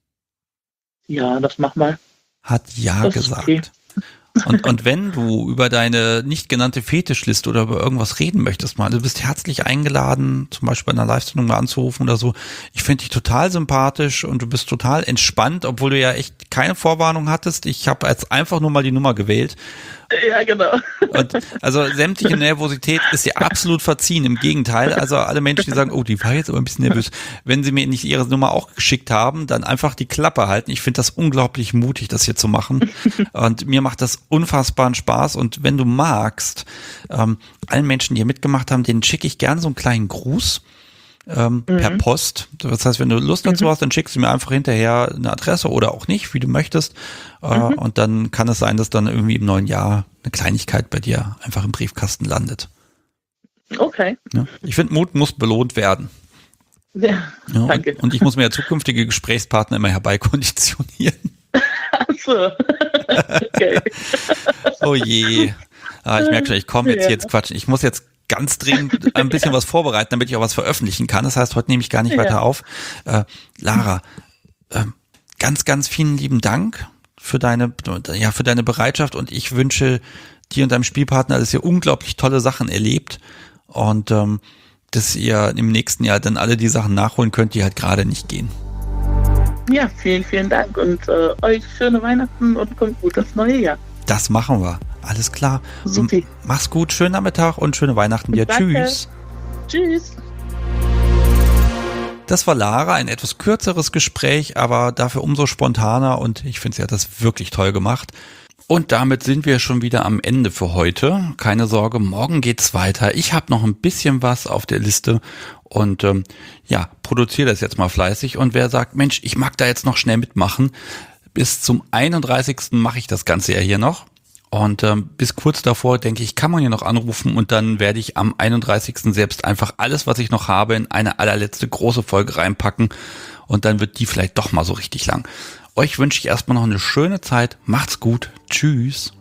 C: Ja, das mach mal.
A: Hat ja gesagt. Okay. Und wenn du über deine nicht genannte Fetischliste oder über irgendwas reden möchtest mal, du bist herzlich eingeladen, zum Beispiel bei einer Live-Sendung mal anzurufen oder so. Ich finde dich total sympathich und du bist total entspannt, obwohl du ja echt keine Vorwarnung hattest. Ich habe jetzt einfach nur mal die Nummer gewählt.
C: Ja, genau.
A: Und also sämtliche Nervosität ist dir absolut verziehen. Im Gegenteil, also alle Menschen, die sagen, oh, die war jetzt aber ein bisschen nervös. Wenn sie mir nicht ihre Nummer auch geschickt haben, dann einfach die Klappe halten. Ich finde das unglaublich mutig, das hier zu machen. Und mir macht das unfassbaren Spaß. Und wenn du magst, allen Menschen, die hier mitgemacht haben, denen schicke ich gerne so einen kleinen Gruß. Per Post. Das heißt, wenn du Lust dazu hast, dann schickst du mir einfach hinterher eine Adresse oder auch nicht, wie du möchtest. Und dann kann es sein, dass dann irgendwie im neuen Jahr eine Kleinigkeit bei dir einfach im Briefkasten landet.
C: Okay.
A: Ja, ich finde, Mut muss belohnt werden.
C: Ja, danke.
A: Und ich muss mir ja zukünftige Gesprächspartner immer herbeikonditionieren.
C: Ach so. Okay.
A: Oh je. Ich merke schon, ich komme jetzt quatschen. Ich muss jetzt ganz dringend ein bisschen was vorbereiten, damit ich auch was veröffentlichen kann. Das heißt, heute nehme ich gar nicht weiter auf. Lara, ganz, ganz vielen lieben Dank für deine Bereitschaft und ich wünsche dir und deinem Spielpartner, dass ihr unglaublich tolle Sachen erlebt und dass ihr im nächsten Jahr dann alle die Sachen nachholen könnt, die halt gerade nicht gehen.
C: Ja, vielen, vielen Dank und euch schöne Weihnachten und kommt gut ins neue Jahr.
A: Das machen wir. Alles klar.
C: Super.
A: Mach's gut, schönen Nachmittag und schöne Weihnachten dir.
C: Danke.
A: Tschüss.
C: Tschüss.
A: Das war Lara, ein etwas kürzeres Gespräch, aber dafür umso spontaner und ich finde, sie hat das wirklich toll gemacht. Und damit sind wir schon wieder am Ende für heute. Keine Sorge, morgen geht's weiter. Ich habe noch ein bisschen was auf der Liste und produziere das jetzt mal fleißig. Und wer sagt, Mensch, ich mag da jetzt noch schnell mitmachen, bis zum 31. mache ich das Ganze ja hier noch. Und bis kurz davor, denke ich, kann man hier noch anrufen und dann werde ich am 31. selbst einfach alles, was ich noch habe, in eine allerletzte große Folge reinpacken und dann wird die vielleicht doch mal so richtig lang. Euch wünsche ich erstmal noch eine schöne Zeit. Macht's gut. Tschüss.